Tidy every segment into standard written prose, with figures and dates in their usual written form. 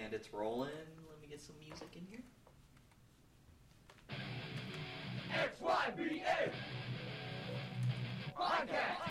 And it's rolling. Let me get some music in here. XYBA Podcast.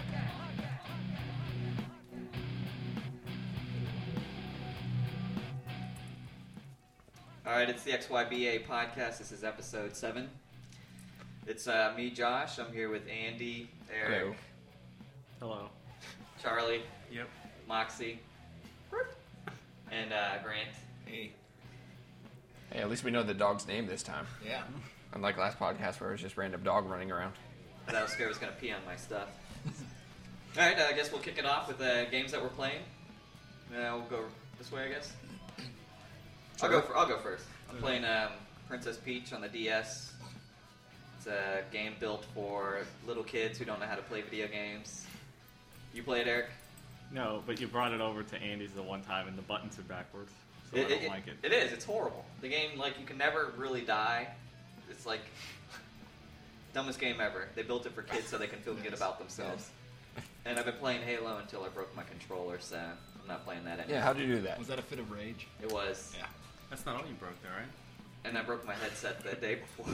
Alright, it's the XYBA Podcast. This is episode 7. It's me, Josh. I'm here with Andy, Eric, Hello. Charlie, Yep. Moxie, and Grant. Hey. Hey, at least we know the dog's name this time. Yeah. Unlike last podcast where it was just random dog running around. I was scared I was going to pee on my stuff. Alright, I guess we'll kick it off with the games that we're playing. We'll go this way, I guess. I'll go first. I'm playing Princess Peach on the DS. It's a game built for little kids who don't know how to play video games. You play it, Eric? No, but you brought it over to Andy's the one time, and the buttons are backwards, so I don't like it. It is. It's horrible. The game, you can never really die. It's dumbest game ever. They built it for kids so they can feel good about themselves. And I've been playing Halo until I broke my controller, so I'm not playing that anymore. Yeah, how'd you do that? Was that a fit of rage? It was. Yeah. That's not all you broke, though, right? And I broke my headset the day before.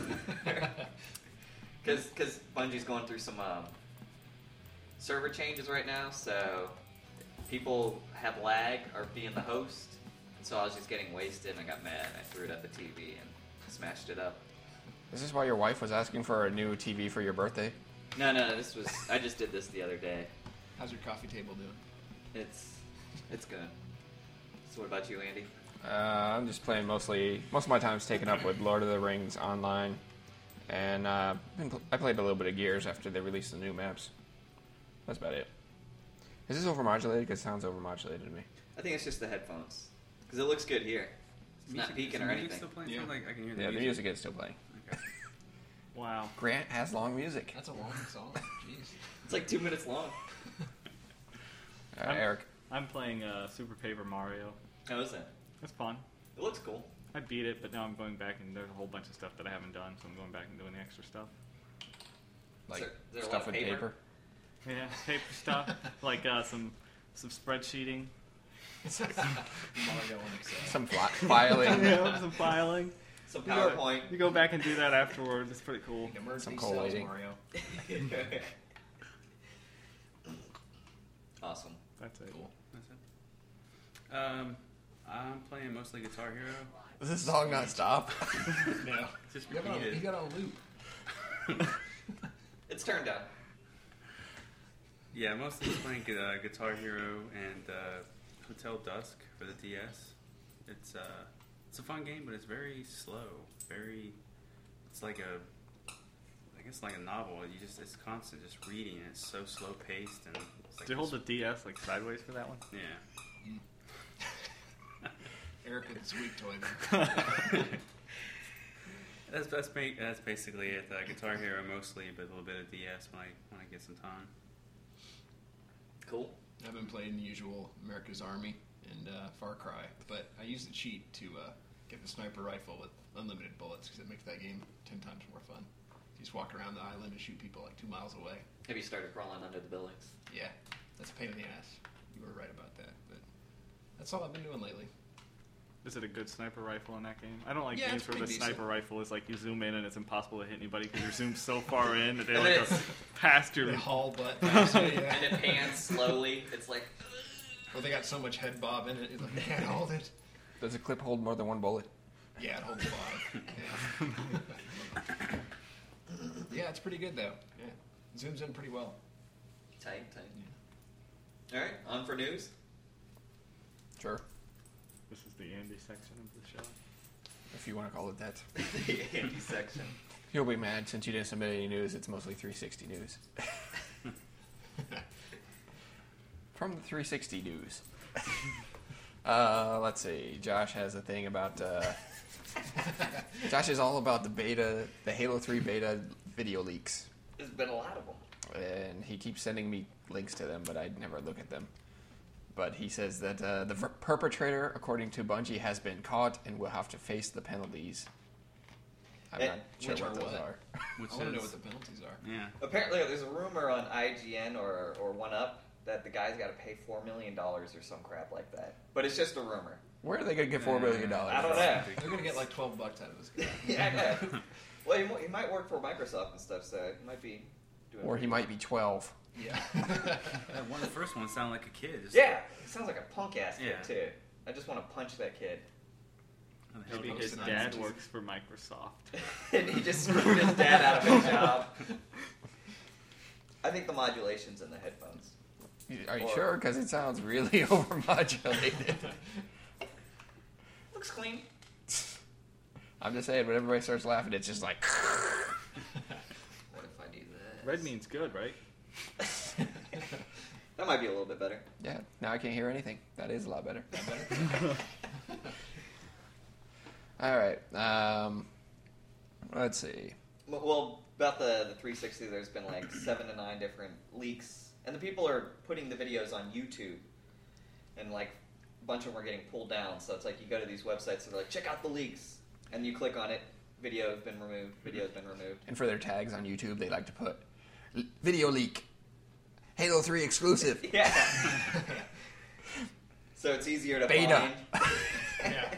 Because Bungie's going through some server changes right now, so people have lag or being the host. And so I was just getting wasted, and I got mad, and I threw it at the TV and smashed it up. Is this why your wife was asking for a new TV for your birthday? No, I just did this the other day. How's your coffee table doing? It's good. So what about you, Andy? I'm just playing most of my time's taken up with Lord of the Rings Online. And I played a little bit of Gears after they released the new maps. That's about it. Is this overmodulated? Because it sounds overmodulated to me. I think it's just the headphones. Because it looks good here. It's not peaking or anything. Still playing? Yeah. Sounds like I can hear Yeah, the music is still playing. Okay. Wow. Grant has long music. That's a long song. Jeez. It's 2 minutes long. Eric. I'm playing Super Paper Mario. How is that? It's fun. It looks cool. I beat it, but now I'm going back, and there's a whole bunch of stuff that I haven't done, so I'm going back and doing the extra stuff. Like Is there a lot stuff of with paper? paper. Yeah, paper stuff, like some spreadsheeting. Mario on Excel. Some filing. Yeah, some filing. Some PowerPoint. You go back and do that afterwards. It's pretty cool. Emergency Some cells, collating. Mario. Awesome. That's it. Cool. That's it. I'm playing mostly Guitar Hero. Does this song not stop? No. Just You repeat got it. on loop. It's turned down. Yeah, mostly just playing Guitar Hero and Hotel Dusk for the DS. It's a fun game, but it's very slow. It's like like a novel. It's constant, just reading. And it's so slow paced, and it's like Did you hold the DS sideways for that one? Yeah. Eric with the sweet toy. That's basically it. Guitar Hero mostly, but a little bit of DS when I get some time. Cool. I've been playing the usual America's Army and Far Cry, but I use the cheat to get the sniper rifle with unlimited bullets because it makes that game 10 times more fun. You just walk around the island and shoot people 2 miles away. Have you started crawling under the buildings? Yeah, that's a pain in the ass. You were right about that, but that's all I've been doing lately. Is it a good sniper rifle in that game? I don't like Yeah, games it's where the pretty decent. sniper rifle is you zoom in and it's impossible to hit anybody because you're zoomed so far in that they And go past your. The haul butt. Yeah. And it pans slowly. It's like... Well, they got so much head bob in it, it's like, they can't hold it. Does the clip hold more than one bullet? Yeah, it holds 5. Yeah, it's pretty good, though. Yeah. Zooms in pretty well. Tight. Alright, on for news. Sure. This is the Andy section of the show. If you want to call it that. The Andy section. You'll be mad since you didn't submit any news. It's mostly 360 news. From the 360 news. Let's see. Josh has a thing about... Josh is all about the Halo 3 beta video leaks. There's been a lot of them. And he keeps sending me links to them, but I never look at them. But he says that the perpetrator, according to Bungie, has been caught and will have to face the penalties. I'm not sure which what are those what? are. Which I want to know is- what the penalties are. Yeah. Apparently, there's a rumor on IGN or 1UP that the guy's got to pay $4 million or some crap like that. But it's just a rumor. Where are they going to get $4 billion? I don't know. They're gonna get like $12 out of this guy. Yeah, I know. Well, he might work for Microsoft and stuff, so he might be doing. Or he might be 12. Yeah. One of the first ones sounded like a kid. Just- Yeah, he sounds like a punk ass kid Yeah. too. I just want to punch that kid. How the hell Maybe did his it dad sound? works for Microsoft. And he just screwed his dad out of a job. I think the modulation's in the headphones. Are you Or- sure? Because it sounds really overmodulated. Looks clean. I'm just saying, when everybody starts laughing, it's just like. What if I do that? Red means good, right? That might be a little bit better. Yeah, now I can't hear anything. That is a lot better. All right. Let's see. Well, about the 360, there's been like 7 to 9 different leaks, and the people are putting the videos on YouTube, and like a bunch of them are getting pulled down. So it's like you go to these websites and they're like, check out the leaks, and you click on it, video's been removed, video's been removed. And for their tags on YouTube, they like to put video leak, Halo 3 exclusive. Yeah. So it's easier to Beta. find. Yeah.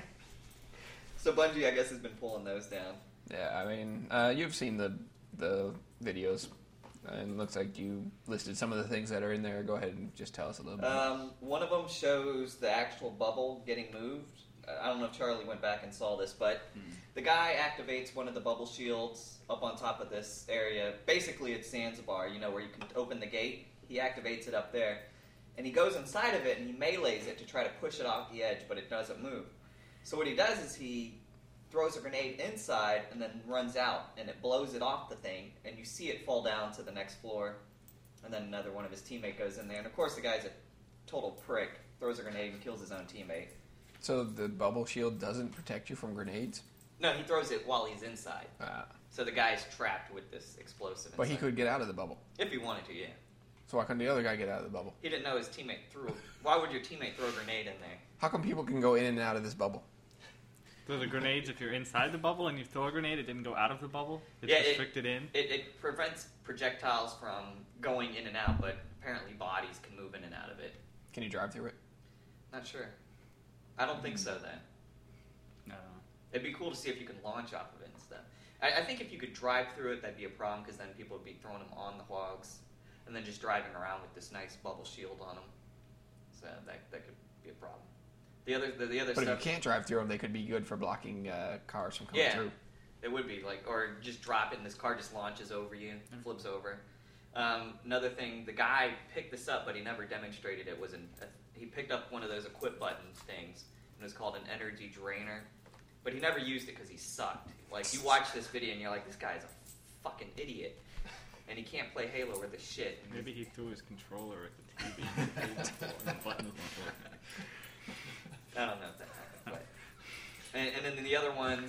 So Bungie, I guess, has been pulling those down. Yeah, I mean, you've seen the videos, and it looks like you listed some of the things that are in there. Go ahead and just tell us a little bit. One of them shows the actual bubble getting moved. I don't know if Charlie went back and saw this, but the guy activates one of the bubble shields up on top of this area. Basically, it's Zanzibar, where you can open the gate. He activates it up there, and he goes inside of it, and he melees it to try to push it off the edge, but it doesn't move. So what he does is he throws a grenade inside and then runs out, and it blows it off the thing, and you see it fall down to the next floor, and then another one of his teammates goes in there, and of course the guy's a total prick, throws a grenade and kills his own teammate. So the bubble shield doesn't protect you from grenades? No, he throws it while he's inside. So the guy's trapped with this explosive inside. But he could get out of the bubble. If he wanted to, yeah. So why couldn't the other guy get out of the bubble? He didn't know his teammate threw. Why would your teammate throw a grenade in there? How come people can go in and out of this bubble? So the grenades, if you're inside the bubble and you throw a grenade, it didn't go out of the bubble? It's Yeah, restricted in? It prevents projectiles from going in and out, but apparently bodies can move in and out of it. Can you drive through it? Not sure. I don't think so, then. No. It'd be cool to see if you can launch off of it and stuff. I think if you could drive through it, that'd be a problem, because then people would be throwing them on the hogs, and then just driving around with this nice bubble shield on them. So that could be a problem. The other But if stuff... you can't drive through them, they could be good for blocking cars from coming Yeah. through. It would be or just drop it and this car just launches over you and flips over. Another thing, the guy picked this up, but he never demonstrated it. He picked up one of those equip button things, and it was called an energy drainer. But he never used it because he sucked. Like, you watch this video and you're like, this guy's a fucking idiot. And he can't play Halo worth a shit. Maybe he threw his controller at the TV and the button was not working. I don't know if that happened. But. And then the other ones,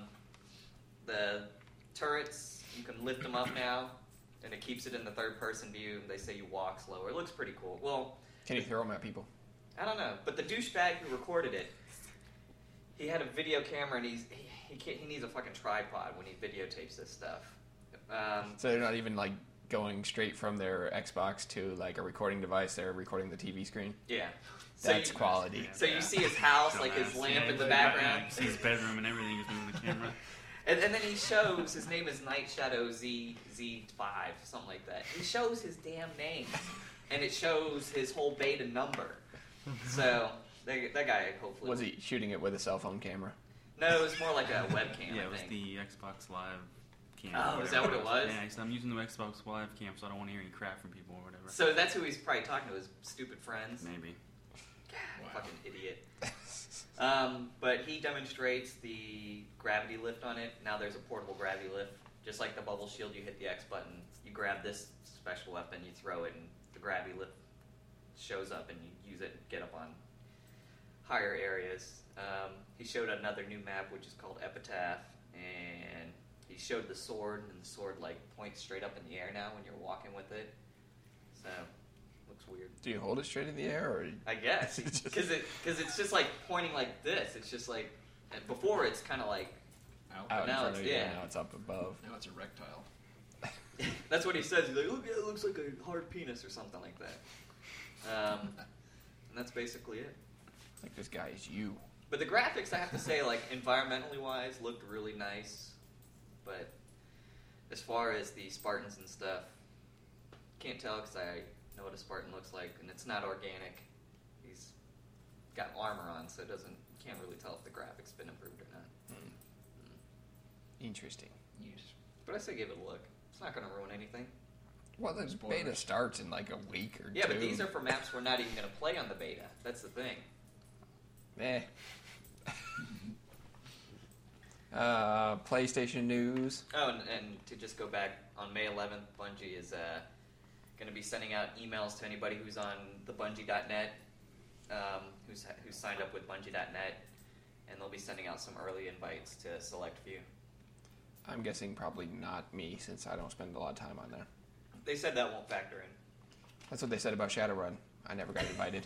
the turrets, you can lift them up now, and it keeps it in the third-person view. They say you walk slower. It looks pretty cool. Well, Can you throw them at people? I don't know, but the douchebag who recorded it, he had a video camera, and he needs a fucking tripod when he videotapes this stuff. So they're not even like going straight from their Xbox to like a recording device. They're recording the TV screen. Yeah. That's quality. So you see his house, like his lamp in the background. You see his bedroom and everything. He's moving the camera. And then he shows, his name is Night Shadow Z5, something like that. He shows his damn name, and it shows his whole beta number. So, that guy hopefully... Was he shooting it with a cell phone camera? No, it was more like a webcam, Yeah, I it was think. the Xbox Live cam. Oh, or is that whatever what it was? Yeah, he said, I'm using the Xbox Live cam, so I don't want to hear any crap from people or whatever. So that's who he's probably talking to, his stupid friends. Maybe. God, fucking idiot. But he demonstrates the gravity lift on it. Now there's a portable gravity lift. Just like the bubble shield, you hit the X button, you grab this special weapon, you throw it, and the gravity lift shows up, and you use it and get up on higher areas. He showed another new map, which is called Epitaph, and he showed the sword, and the sword points straight up in the air now when you're walking with it. So, looks weird. Do you hold it straight in the air, or I guess, because it's just pointing like this. It's just before it's kind of out in now front it's- of you? yeah. And now it's up above. Now it's erectile. that's what he says. He's like, look, it looks like a hard penis or something like that. And that's basically it. Like this guy is you. But the graphics, I have to say, like, environmentally wise, looked really nice. But as far as the Spartans and stuff, can't tell because I know what a Spartan looks like, and it's not organic. He's got armor on, so can't really tell if the graphics been improved or not. Interesting. Yes. But I say give it a look. It's not going to ruin anything. Well, the beta starts in like a week or two. Yeah, but these are for maps we're not even going to play on the beta. That's the thing. PlayStation news. Oh, and to just go back, on May 11th, Bungie is going to be sending out emails to anybody who's on the Bungie.net, who's signed up with Bungie.net, and they'll be sending out some early invites to a select few. I'm guessing probably not me, since I don't spend a lot of time on there. They said that won't factor in. That's what they said about Shadowrun. I never got invited.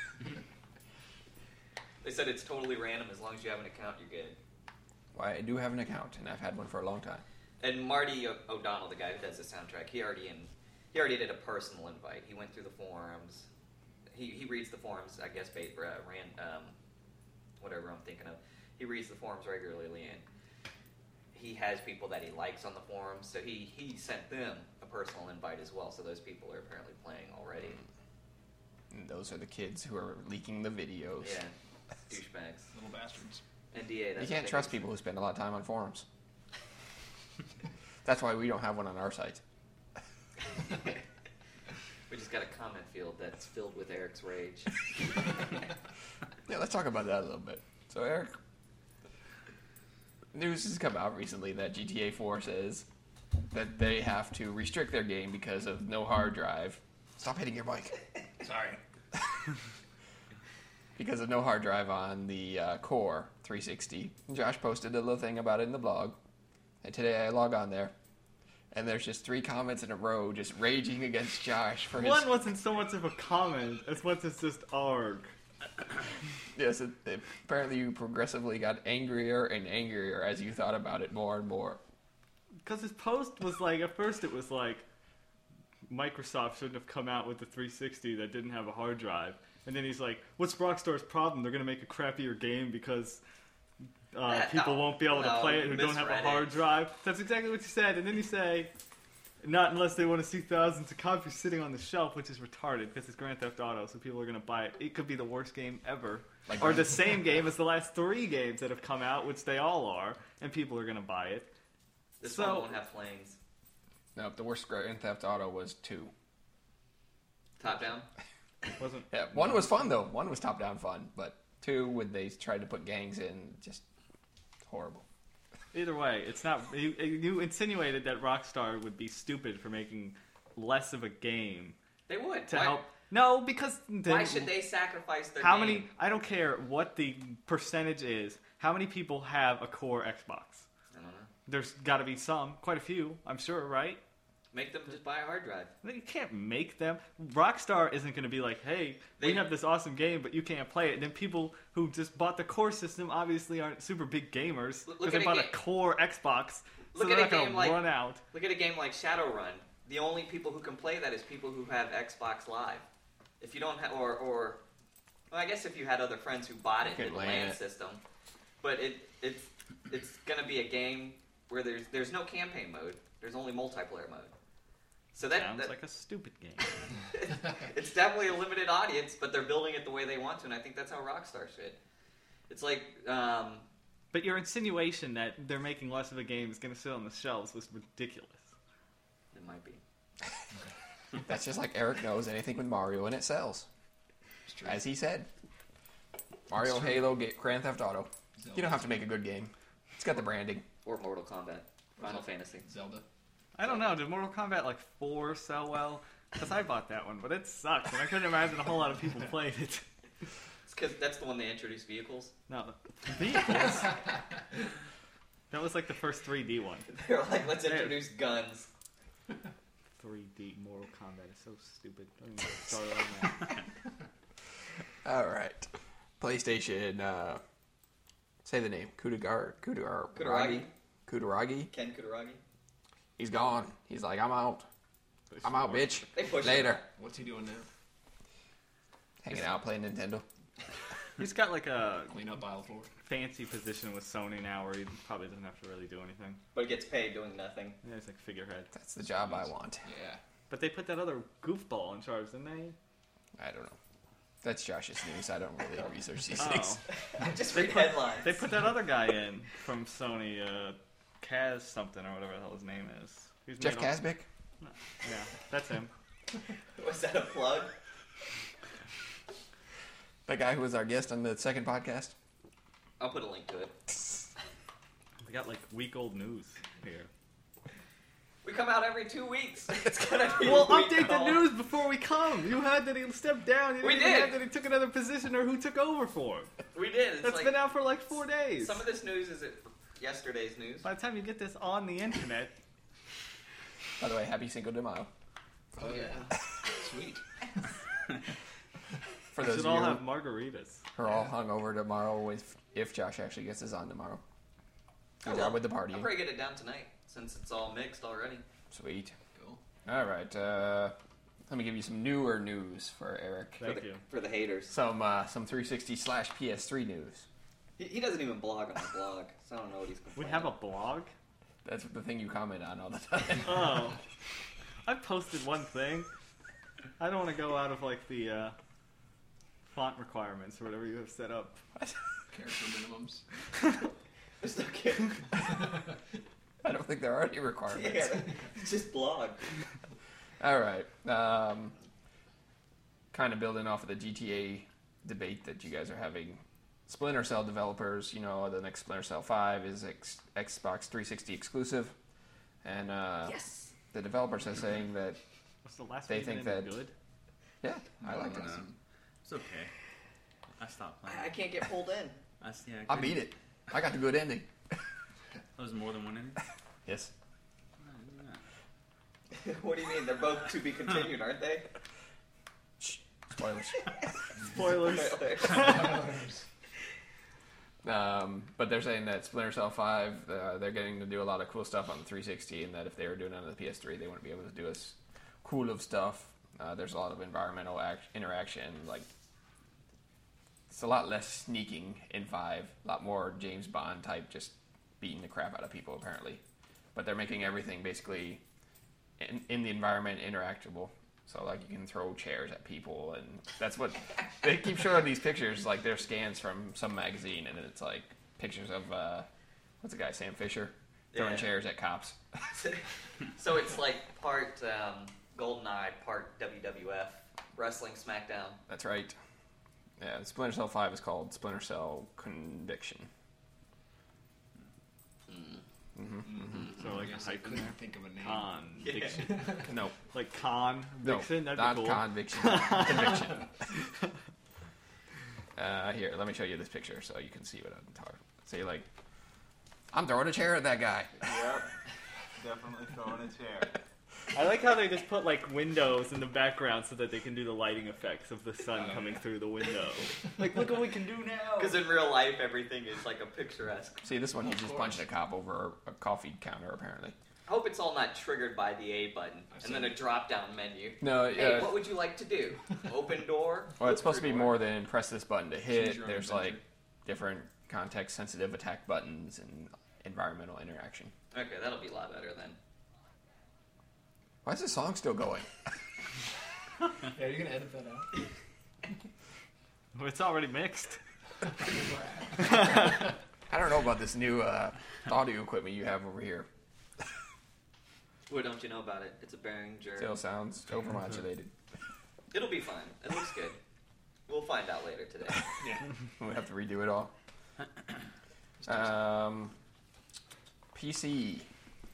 They said it's totally random. As long as you have an account, you're good. Well, I do have an account, and I've had one for a long time. And Marty O'Donnell, the guy who does the soundtrack, he already did a personal invite. He went through the forums. He reads the forums. I guess whatever I'm thinking of. He reads the forums regularly, and he has people that he likes on the forums. So he sent them a personal invite as well. So those people are apparently playing already. And those are the kids who are leaking the videos. Yeah, douchebags, Little bastards. NDA. You can't trust people who spend a lot of time on forums. That's why we don't have one on our site. We just got a comment field that's filled with Eric's rage. Yeah, let's talk about that a little bit. So, Eric, news has come out recently that GTA 4 says that they have to restrict their game because of no hard drive. Stop hitting your mic. Sorry. Because of no hard drive on the Core 360. Josh posted a little thing about it in the blog. And today I log on there. And there's just 3 comments in a row just raging against Josh for his... One wasn't so much of a comment as much as just arg. Yes, apparently you progressively got angrier and angrier as you thought about it more and more. Because his post was like, at first it was like, Microsoft shouldn't have come out with the 360 that didn't have a hard drive. And then he's like, what's Rockstar's problem? They're going to make a crappier game because people won't be able to play it who don't have a hard drive. That's exactly what you said. And then you say, not unless they want to see thousands of copies sitting on the shelf, which is retarded because it's Grand Theft Auto, so people are going to buy it. It could be the worst game ever. Or the same game as the last 3 games that have come out, which they all are, and people are going to buy it. This one won't have flames. No, the worst Grand Theft Auto was 2. Top down? Wasn't. Yeah, 1 was fun, though. 1 was top-down fun. But 2, when they tried to put gangs in, just horrible. Either way, it's not. You insinuated that Rockstar would be stupid for making less of a game They would. to help. No, because Why should they sacrifice their How game? many? I don't care what the percentage is. How many people have a core Xbox? I don't know. There's got to be some, quite a few, I'm sure, right? Make them just buy a hard drive. You can't make them. Rockstar isn't going to be like, hey, we have this awesome game, but you can't play it. And then people who just bought the core system obviously aren't super big gamers because they bought a core Xbox, so they're not going to run out. Look at a game like Shadowrun. The only people who can play that is people who have Xbox Live. If you don't have, well, I guess if you had other friends who bought it in the LAN system, but it's going to be a game where there's no campaign mode. There's only multiplayer mode. So Sounds like a stupid game. It's definitely a limited audience, but they're building it the way they want to, and I think that's how Rockstar should. It's like, but your insinuation that they're making less of a game is going to sit on the shelves was ridiculous. It might be. That's just like Eric knows anything with Mario and it sells. As he said. Mario, Halo, Grand Theft Auto. Zelda. You don't have to make a good game. It's got the branding. Or Mortal Kombat. Final Fantasy. Zelda. I don't know. Did Mortal Kombat 4 sell well? Because I bought that one, but it sucked, and I couldn't imagine a whole lot of people played it. It's because that's the one they introduced vehicles. No, vehicles. That was like the first 3D one. They were like, let's introduce guns. 3D Mortal Kombat is so stupid. Don't even start on that. Alright. PlayStation, say the name. Kutaragi. Ken Kutaragi. He's gone. He's like, I'm out. I'm out, bitch. They pushed Later. him. What's he doing now? Hanging out, playing Nintendo. He's got like a Clean up aisle 4. fancy position with Sony now where he probably doesn't have to really do anything. But gets paid doing nothing. Yeah, he's like figurehead. That's the job I want. Yeah. But they put that other goofball in charge, didn't they? I don't know. That's Josh's news. I don't really research these Oh. things. Just read headlines. They put that other guy in from Sony, Kaz something or whatever the hell his name is. He's Jeff made all- Kasbick? Yeah, that's him. Was that a plug? The guy who was our guest on the second podcast? I'll put a link to it. We got like week-old news here. We come out every 2 weeks. It's gonna be Well, a week update the long. news before we come. You had that he stepped down. You We didn't even did. have that he took another position or who took over for him. We did. It's That's like, been out for like 4 days. some of this news is yesterday's news. By the time you get this on the internet, By the way, happy Cinco de Mayo. Oh, yeah. Sweet. For we those should of all you have margaritas. who are all hungover tomorrow if Josh actually gets us on tomorrow. Good Oh, job well, with the party. I'll probably get it down tonight since it's all mixed already. Sweet. Cool. All right. Let me give you some newer news for Eric. Thank you. For the haters. Some 360/PS3 news. He doesn't even blog on the blog, so I don't know what he's We complaining. have a blog? That's the thing you comment on all the time. Oh. I posted one thing. I don't want to go out of like the font requirements or whatever you have set up. Character minimums. Just okay. I don't think there are any requirements. Yeah, just blog. All right. Kind of building off of the GTA debate that you guys are having. Splinter Cell developers, the next Splinter Cell 5 is Xbox 360 exclusive. And Yes. the developers are saying that, Was the last They one think even that- good? yeah, I like it. No. It's okay. I stopped playing. I can't get pulled in. I beat it. I got the good ending. That was more than one inning? Yes. What do you mean? They're both to be continued, aren't they? Shh. Spoilers. Spoilers. But they're saying that Splinter Cell 5, they're getting to do a lot of cool stuff on the 360, and that if they were doing it on the PS3, they wouldn't be able to do as cool of stuff. There's a lot of environmental interaction. Like, it's a lot less sneaking in 5, a lot more James Bond type, just beating the crap out of people, apparently. But they're making everything basically in the environment interactable. So, like, you can throw chairs at people, and that's what they keep showing these pictures. Like, they're scans from some magazine, and it's like pictures of what's the guy, Sam Fisher, throwing Yeah. chairs at cops. So it's like part GoldenEye, part WWF, Wrestling SmackDown. That's right. Yeah, Splinter Cell 5 is called Splinter Cell Conviction. So like I a guess I hype in couldn't there. think of a name. Conviction. No, Like conviction? no, That'd not be cool. conviction. Conviction. Here, let me show you this picture so you can see what I'm talking. So you're like, I'm throwing a chair at that guy. Yep. Definitely throwing a chair. I like how they just put like windows in the background so that they can do the lighting effects of the sun coming through the window. Like, look what we can do now. Because in real life, everything is like a picturesque. See, this one, he just course. punched a cop over a coffee counter, apparently. I hope it's all not triggered by the A button and then a drop-down menu. No, Hey, what would you like to do? Open door? well, it's Look supposed to be through more than press this button to Choose hit. your own There's adventure. like different context-sensitive attack buttons and environmental interaction. door. Okay, that'll be a lot better then. Why is this song still going? Yeah, are you gonna edit that out? It's already mixed. I don't know about this new audio equipment you have over here. What don't you know about it? It's a Behringer. Still sounds overmodulated. It'll be fine. It looks good. We'll find out later today. Yeah. We have to redo it all. PC.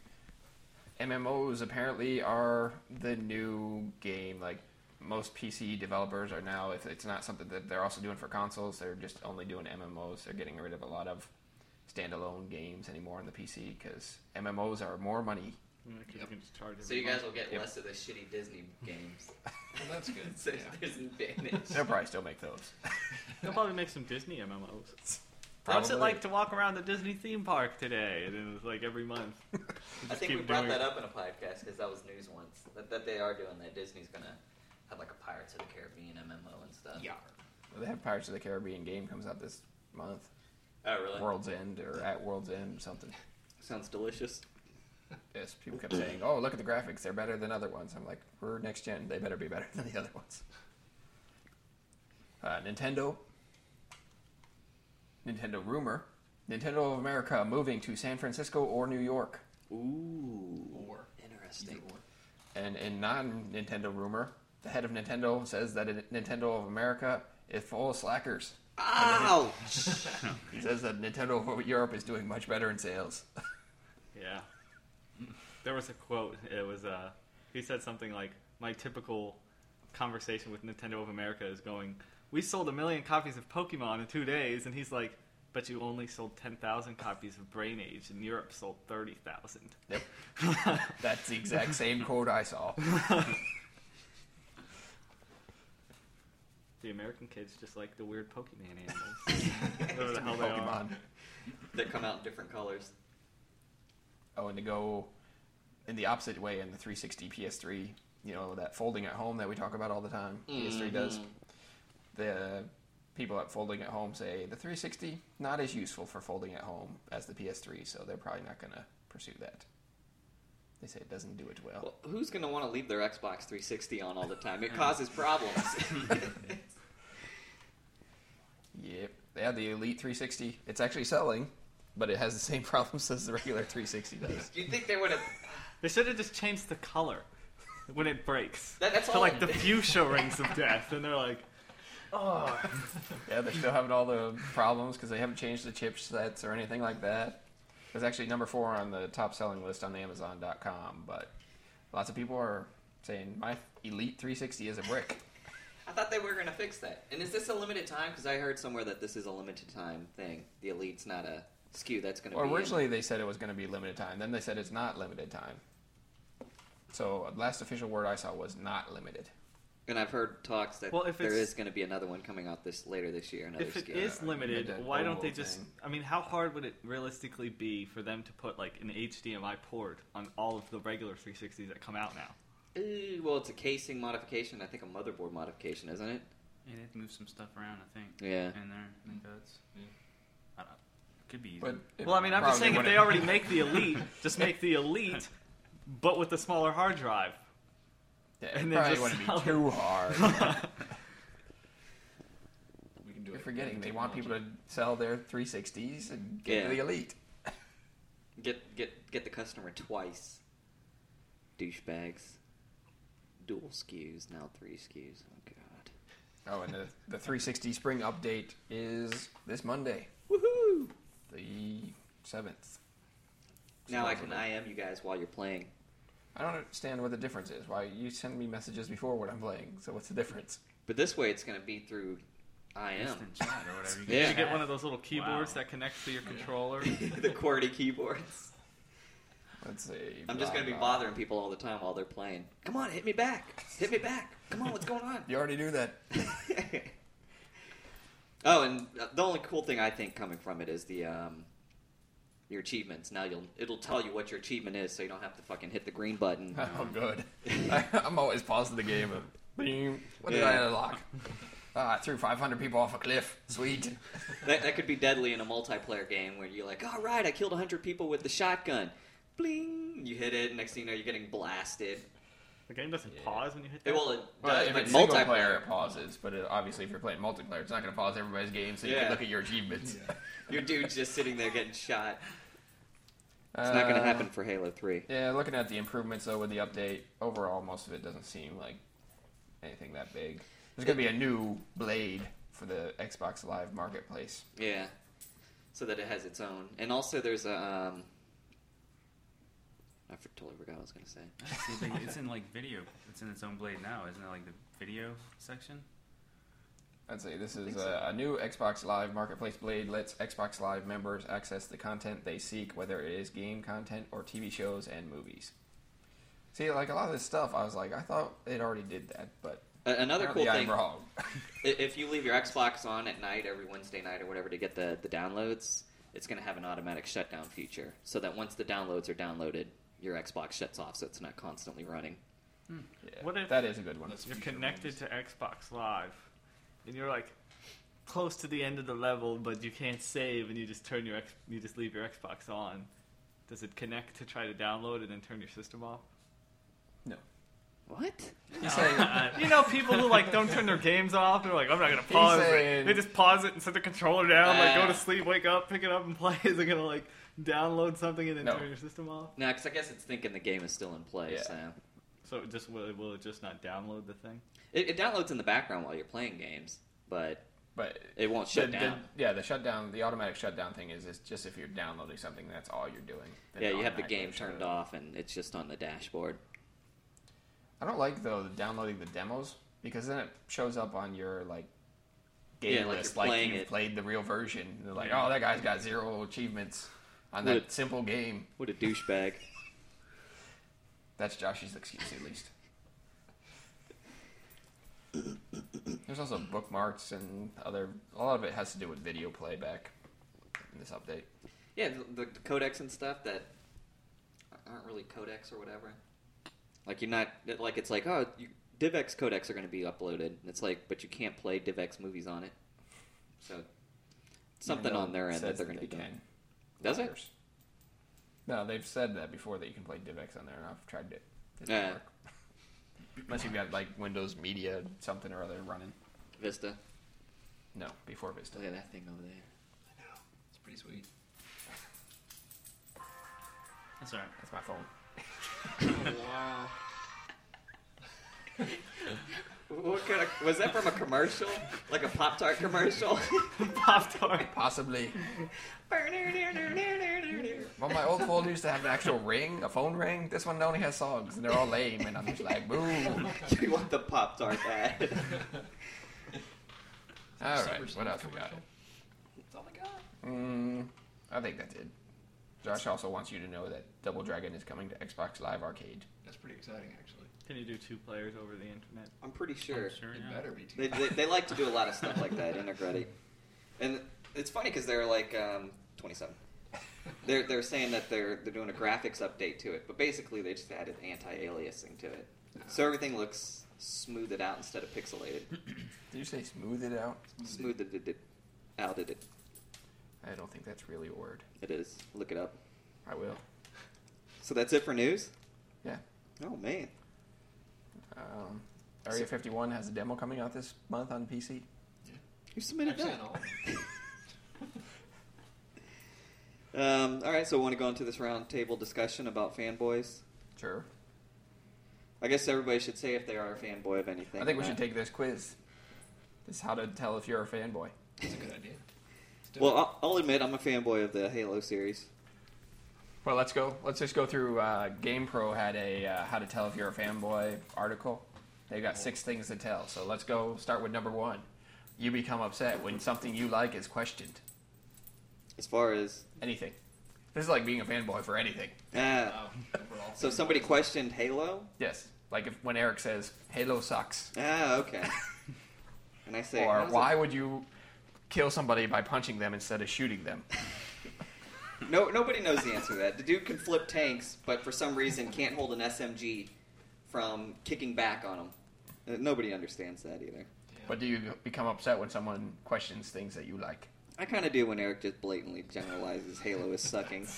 MMOs apparently are the new game. Like, most PC developers are now, if it's not something that they're also doing for consoles, they're just only doing MMOs. They're getting rid of a lot of standalone games anymore on the PC because MMOs are more money. You can just charge So you every guys month. will get Yep. less of the shitty Disney games. Well, that's good. So Yeah. there's an advantage. They'll probably still make those. They'll probably make some Disney MMOs. What's it Probably. like to walk around the Disney theme park today? And it was like every month. You I just think we keep brought doing that it. up in a podcast because that was news once. That they are doing that. Disney's gonna have like a Pirates of the Caribbean MMO and stuff. Yeah. They have Pirates of the Caribbean game comes out this month. Oh, really? World's End or at World's End or something. Sounds delicious. Yes, people kept saying, "Oh, look at the graphics; they're better than other ones." I'm like, "We're next gen; they better be better than the other ones." Nintendo rumor: Nintendo of America moving to San Francisco or New York. Ooh. Or Interesting. either or. And in non-Nintendo rumor, the head of Nintendo says that Nintendo of America is full of slackers. Ouch! He says that Nintendo of Europe is doing much better in sales. Yeah. There was a quote. It was he said something like, "My typical conversation with Nintendo of America is going, we sold 1 million copies of Pokemon in 2 days," and he's like, "But you only sold 10,000 copies of Brain Age, and Europe sold 30,000." Yep. That's the exact same quote I saw. The American kids just like the weird Pokemon animals. Whatever the hell they are. Pokemon. That come out in different colors. Oh, and to go in the opposite way in the 360 PS3, you know, that folding at home that we talk about all the time, PS3 does. The people at Folding at Home say the 360, not as useful for folding at home as the PS3, so they're probably not going to pursue that. They say it doesn't do it well. Well, who's going to want to leave their Xbox 360 on all the time? It causes problems. Yep. They have the Elite 360. It's actually selling, but it has the same problems as the regular 360 does. You'd think they would have... They should have just changed the color when it breaks. That's to all. like the fuchsia rings of death, and they're like, oh. Yeah, they're still having all the problems because they haven't changed the chipsets or anything like that. It's actually number 4 on the top selling list on Amazon.com, but lots of people are saying my Elite 360 is a brick. I thought they were going to fix that. And is this a limited time? Because I heard somewhere that this is a limited time thing. The Elite's not a SKU that's going to Well, be... originally they said it was going to be limited time. Then they said it's not limited time. So last official word I saw was not limited. And I've heard talks that Well, if there it's- is going to be another one coming out later this year. Another If it SKU. is limited, that why don't they oval just... thing. I mean, how hard would it realistically be for them to put like an HDMI port on all of the regular 360s that come out now? Well, it's a casing modification. I think a motherboard modification, isn't it? Yeah, they have to move some stuff around, I think. Yeah. In there, I think that's. I don't know. Could be easy. But it Well, I mean, I'm just probably saying if wouldn't- they already make the Elite, just make the Elite, but with the smaller hard drive. Yeah, and it then probably just wouldn't sell be too hard. We can do You're it. forgetting they want people to sell their 360s and get Yeah. the Elite. Get the customer twice. Douchebags. Dual SKUs, now 3 SKUs. Oh, God. Oh, and the 360 spring update is this Monday, Woohoo! the 7th. Now I can IM you guys while you're playing. I don't understand what the difference is. Why you send me messages before when I'm playing? So what's the difference? But this way it's going to be through IM. Instant chat or whatever. You Yeah. You can get chat. one of those little keyboards Wow. that connects to your controller. The QWERTY keyboards. Let's see. I'm just going to be bothering people all the time while they're playing. Come on, hit me back. Hit me back. Come on, what's going on? You already knew that. Oh, and the only cool thing I think coming from it is the your achievements. Now it'll tell you what your achievement is, so you don't have to fucking hit the green button. Oh, good. I'm always pausing the game. And, bing, what did Yeah. I unlock? I threw 500 people off a cliff. Sweet. That could be deadly in a multiplayer game where you're like, all right, I killed 100 people with the shotgun. Bling! You hit it, next thing you know, you're getting blasted. The game doesn't Yeah. pause when you hit that. Well, it Well, does, if but it's single player, multiplayer, it pauses. But obviously, if you're playing multiplayer, it's not going to pause everybody's game, so you Yeah. can look at your achievements. your dude's just sitting there getting shot. It's not going to happen for Halo 3. Yeah, looking at the improvements though with the update, overall most of it doesn't seem like anything that big. There's going to be a new Blade for the Xbox Live Marketplace. Yeah. So that it has its own. And also there's a... I totally forgot what I was going to say. See, it's in like video. It's in its own Blade now, isn't it? Like the video section. I'd say this think is so. a new Xbox Live Marketplace Blade lets Xbox Live members access the content they seek, whether it is game content or TV shows and movies. See, like a lot of this stuff, I was like, I thought it already did that, but Another cool apparently thing, I'm wrong. if you leave your Xbox on at night, every Wednesday night or whatever, to get the downloads, it's going to have an automatic shutdown feature. So that once the downloads are downloaded, your Xbox shuts off so it's not constantly running. Yeah, What if- that is a good one. That's You're future connected ones. to Xbox Live, and you're like, close to the end of the level, but you can't save, and you just you just leave your Xbox on. Does it connect to try to download and then turn your system off? No. What? You know, people who like don't turn their games off. They're like, I'm not gonna pause saying- it. They just pause it and set the controller down, like go Ah. to sleep, wake up, pick it up, and play. Is it gonna like download something and then No. turn your system off? No, because I guess it's thinking the game is still in play. Yeah. So So it just will it just not download the thing? it downloads in the background while you're playing games, but But it won't shut down. The shutdown, the automatic shutdown thing is just if you're downloading something, that's all you're doing. Then Yeah, it you have the automatically game will shut turned it off, and it's just on the dashboard. I don't like though the downloading the demos because then it shows up on your like game Yeah, like list you're like playing you've it. played the real version. And they're like, oh, that guy's got 0 achievements on that What? simple game. What a douchebag! That's Josh's excuse at least. There's also bookmarks and a lot of it has to do with video playback in this update. Yeah, the codecs and stuff that aren't really codecs or whatever. Like you're not like it's like DivX codecs are going to be uploaded. And it's like, but you can't play DivX movies on it. So something Even though on their it end that says they're going to be they doing. can. Does it? Liars. No, they've said that before that you can play DivX on there, and I've tried it. It doesn't Yeah. work. Unless you've got like Windows Media something or other running. Vista. No, before Vista. Look at that thing over there. I know. It's pretty sweet. That's alright. That's my phone. Wow. What kind of was that from a commercial? Like a Pop-Tart commercial? Pop Tart. Possibly. Well, my old phone used to have an actual ring, a phone ring. This one only has songs, and they're all lame, and I'm just like, boo. You want the Pop-Tart ad? All right, what else we got? That's all I got. I think that's it. Josh also wants you to know that Double Dragon is coming to Xbox Live Arcade. That's pretty exciting, actually. Can you do 2 players over the internet? I'm pretty sure. Sure, It yeah. better be too. They like to do a lot of stuff like that, integrating. And it's funny because they're like 27. They're saying that they're doing a graphics update to it, but basically they just added anti-aliasing to it, so everything looks smoothed out instead of pixelated. Did you say smooth it out? Smoothed it out. It I don't think that's really a word. is. Look it up. I will. So that's it for news. Yeah. Oh man. Area 51 has a demo coming out this month on PC. You submitted Actually, that. all. All right, so we want to go into this round table discussion about fanboys. Sure. I guess everybody should say if they are a fanboy of anything. I think we should take this quiz. This is how to tell if you're a fanboy. That's a good idea. Let's do it. Well, I'll admit I'm a fanboy of the Halo series. Well, let's go. Let's just go through. GamePro had a how to tell if you're a fanboy article. They got 6 things to tell. So let's go start with number 1. You become upset when something you like is questioned. As far as Anything. This is like being a fanboy for anything. Wow. Overall. so somebody questioned Halo. Yes. Like when Eric says, Halo sucks. Okay. And I say, Or how's why would you kill somebody by punching them instead of shooting them? No, nobody knows the answer to that. The dude can flip tanks, but for some reason can't hold an SMG from kicking back on him. Nobody understands that either. But do you become upset when someone questions things that you like? I kind of do when Eric just blatantly generalizes Halo is sucking.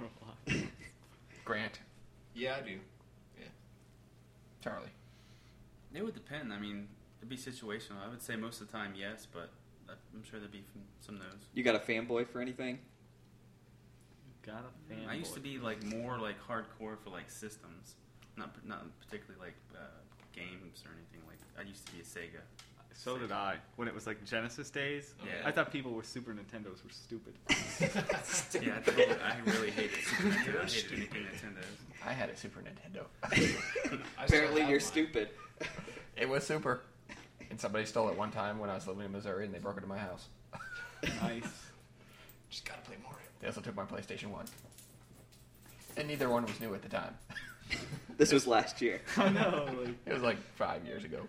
Grant, Yeah, I do. Yeah. Charlie. It would depend. I mean, it'd be situational. I would say most of the time yes, but I'm sure there'd be some no's. You got a fanboy for anything? Got a fanboy. I used to be like more like hardcore for like systems, not particularly like games or anything. Like I used to be a Sega. So did I. When it was like Genesis days, Yeah. I thought people with Super Nintendos were stupid. Yeah, I really hated Super Nintendo. I hated anything Nintendo. I had a Super Nintendo. I Apparently still have you're mine. stupid. It was super. And somebody stole it one time when I was living in Missouri and they broke into my house. Nice. Just gotta play Mario. They also took my PlayStation 1. And neither one was new at the time. This was last year. I know. Like, It was like 5 years ago.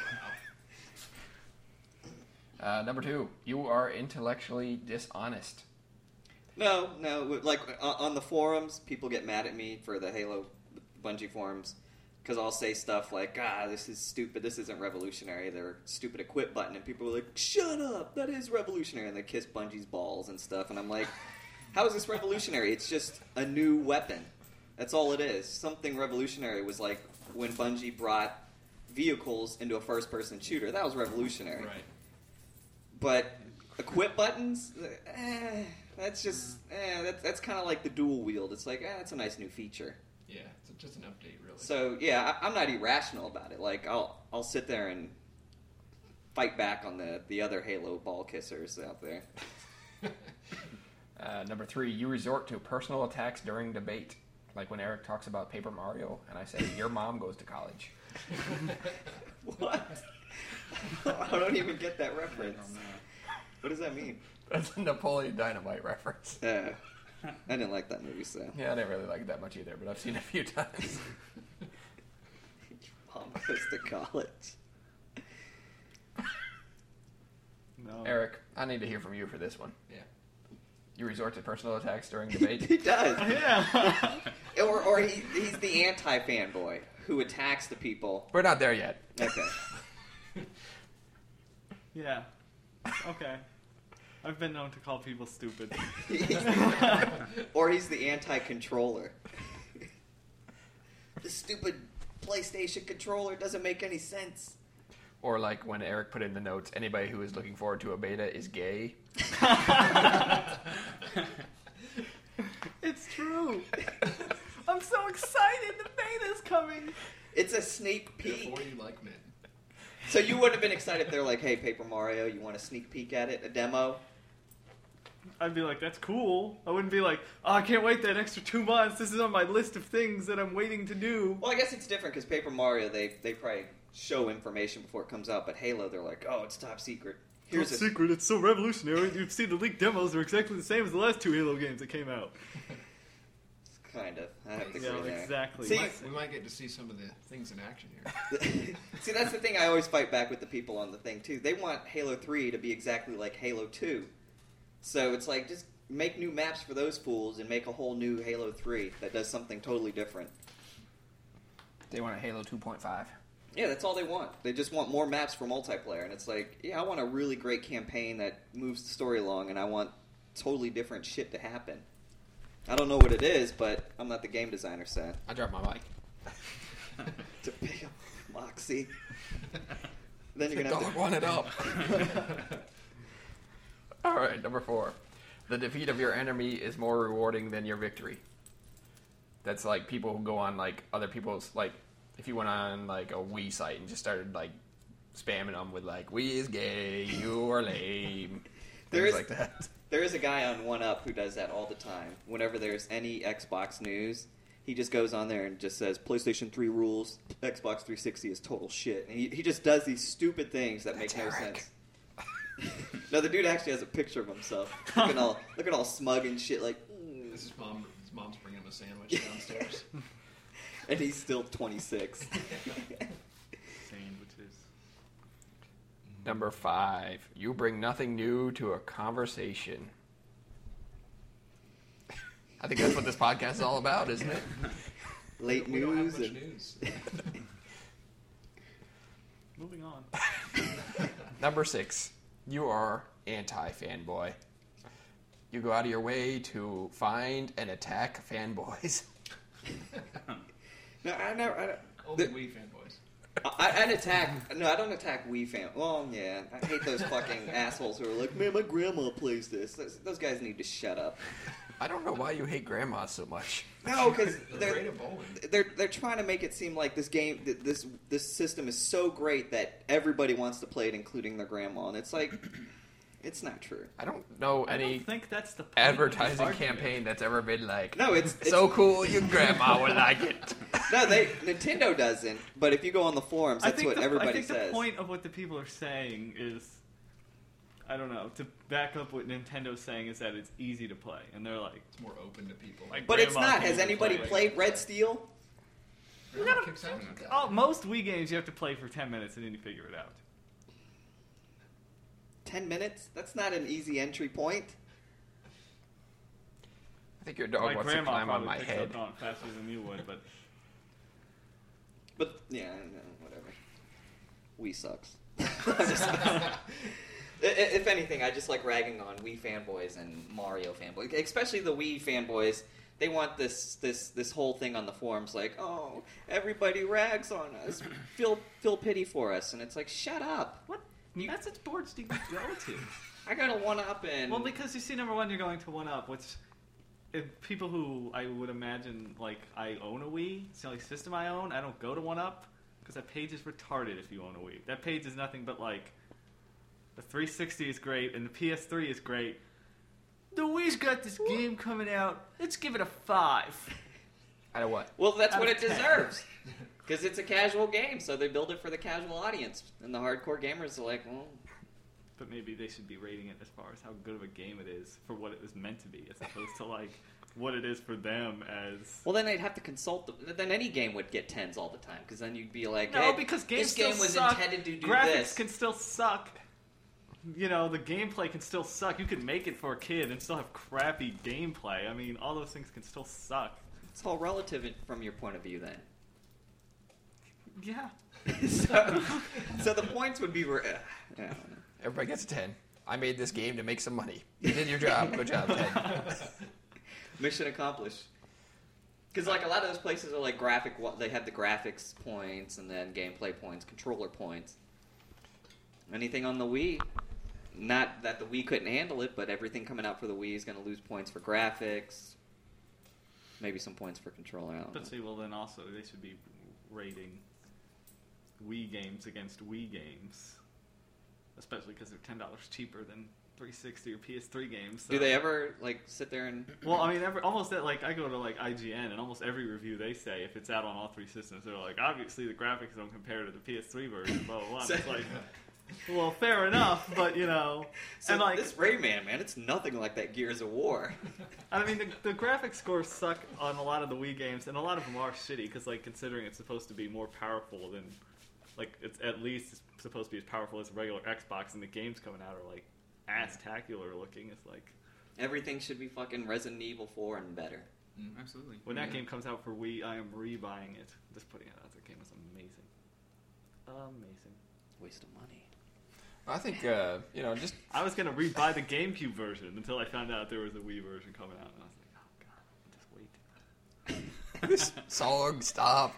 Number 2, you are intellectually dishonest. No. Like on the forums, people get mad at me for the Halo Bungie forums. Because I'll say stuff like, this is stupid, this isn't revolutionary, they're stupid equip button, and people are like, shut up, that is revolutionary, and they kiss Bungie's balls and stuff, and I'm like, how is this revolutionary? It's just a new weapon. That's all it is. Something revolutionary was like when Bungie brought vehicles into a first-person shooter. That was revolutionary. Right. But equip buttons, that's just, that's kind of like the dual wield. It's like, that's a nice new feature. Yeah, it's just an update, really. So yeah, I'm not irrational about it. Like I'll sit there and fight back on the other Halo ball kissers out there. Number 3, you resort to personal attacks during debate. Like when Eric talks about Paper Mario, and I say, your mom goes to college. What? I don't even get that reference. What does that mean? That's a Napoleon Dynamite reference. I didn't like that movie, so. Yeah, I didn't really like it that much either, but I've seen it a few times. Mom goes to college. No. Eric, I need to hear from you for this one. Yeah. You resort to personal attacks during debate? He does. Yeah. Or he's the anti-fanboy who attacks the people. We're not there yet. Okay. Yeah. Okay. I've been known to call people stupid. Or he's the anti-controller. The stupid PlayStation controller doesn't make any sense. Or like when Eric put in the notes, anybody who is looking forward to a beta is gay. It's true. I'm so excited. The beta's coming. It's a sneak peek. Therefore, you like men. So you would have been excited if they're like, hey, Paper Mario, you want a sneak peek at it? A demo? I'd be like, that's cool. I wouldn't be like, I can't wait that extra 2 months. This is on my list of things that I'm waiting to do. Well, I guess it's different because Paper Mario, they probably show information before it comes out. But Halo, they're like, oh, it's top secret. Here's Top a secret. It's so revolutionary. You've seen the leaked demos. They're exactly the same as the last 2 Halo games that came out. kind of. I have to Yeah, agree there. exactly. See, We might get to see some of the things in action here. See, that's the thing I always fight back with the people on the thing, too. They want Halo 3 to be exactly like Halo 2. So it's like, just make new maps for those fools and make a whole new Halo 3 that does something totally different. They want a Halo 2.5. Yeah, that's all they want. They just want more maps for multiplayer. And it's like, yeah, I want a really great campaign that moves the story along, and I want totally different shit to happen. I don't know what it is, but I'm not the game designer, so. I dropped my mic. To pick up Moxie. Then you're The going to dog wanted up. All right, number 4. The defeat of your enemy is more rewarding than your victory. That's like people who go on like other people's, like if you went on like a Wii site and just started like spamming them with like, Wii is gay, you are lame. There Things is- like that. There is a guy on 1UP who does that all the time. Whenever there's any Xbox news, he just goes on there and just says, PlayStation 3 rules, Xbox 360 is total shit. And he just does these stupid things that make no sense. No, the dude actually has a picture of himself. Looking all smug and shit, like, This is mom. His mom's bringing him a sandwich downstairs. and he's still 26. Sandwiches. Number 5. You bring nothing new to a conversation. I think that's what this podcast is all about, isn't it? Late We don't have news. much And news. Moving on. Number 6. You are anti-fanboy. You go out of your way to find and attack fanboys. no, I don't. Only Wii fanboys. I'd attack. No, I don't attack Wii fan. Well, yeah, I hate those fucking assholes who are like, man, my grandma plays this. Those guys need to shut up. I don't know why you hate grandmas so much. No, because They're great at bowling. they're trying to make it seem like this game, this system is so great that everybody wants to play it, including their grandma. And it's like, it's not true. I don't know I any don't think that's the point advertising of the argument. campaign that's ever been like, No, it's so cool, your grandma would like it. No, Nintendo doesn't. But if you go on the forums, that's what everybody I think says. the point of what the people are saying is, I don't know, to back up what Nintendo's saying is that it's easy to play, and they're like, It's more open to people. Like- But it's Grandma not. Has can't anybody play. played Red Steel? Grandma kicks ass with that. oh, most Wii games you have to play for 10 minutes and then you figure it out. 10 minutes? That's not an easy entry point. I think your dog My wants to grandma climb on probably my picks head. up on it faster than you would, but But yeah, no, whatever. Wii sucks. If anything, I just like ragging on Wii fanboys and Mario fanboys, especially the Wii fanboys. They want this whole thing on the forums, like, oh, everybody rags on us, feel pity for us, and it's like, shut up. What message boards do you go to? I got a 1UP and Well, because you see, number one, you're going to 1UP, which if people who I would imagine, like, I own a Wii, it's the only system I own, I don't go to 1UP, because that page is retarded if you own a Wii. That page is nothing but, like, the 360 is great, and the PS3 is great. The Wii's got this game coming out, let's give it a 5. Out of what? Well, that's Out what of it 10. deserves. Because it's a casual game, so they build it for the casual audience. And the hardcore gamers are like, well... But maybe they should be rating it as far as how good of a game it is for what it was meant to be, as opposed to, like, what it is for them as... Well, then they'd have to consult... Then any game would get 10s all the time, because then you'd be like, No, hey, because games this game still was suck. intended to do Graphics this. can still suck. You know, the gameplay can still suck. You could make it for a kid and still have crappy gameplay. I mean, all those things can still suck. It's all relative from your point of view, then. Yeah. so the points would be... I don't know. Everybody gets a 10. I made this game to make some money. You did your job. Good job, 10. Mission accomplished. Because like a lot of those places are like they have the graphics points and then gameplay points, controller points. Anything on the Wii, not that the Wii couldn't handle it, but everything coming out for the Wii is going to lose points for graphics. Maybe some points for controller. I don't know. But see, well then also they should be rating Wii games against Wii games. Especially because they're $10 cheaper than 360 or PS3 games. So. Do they ever like sit there and? Well, I mean, almost that. Like, I go to like IGN, and almost every review they say, if it's out on all three systems, they're like, obviously the graphics don't compare to the PS3 version. Blah blah blah. So- It's like, well, fair enough, but you know, So and like, this Rayman, man, it's nothing like that Gears of War. I mean, the graphics scores suck on a lot of the Wii games, and a lot of them are shitty because, like, considering it's supposed to be more powerful than, like, it's at least supposed to be as powerful as a regular Xbox, and the games coming out are like ass-tacular looking. It's like Everything should be fucking Resident Evil 4 and better. Absolutely. when that game comes out for Wii, I am rebuying it. Just putting it out. That game was amazing, amazing. Waste of money. I think, just I was gonna rebuy the GameCube version until I found out there was a Wii version coming out, and I was like, oh god, just wait. this song, stop.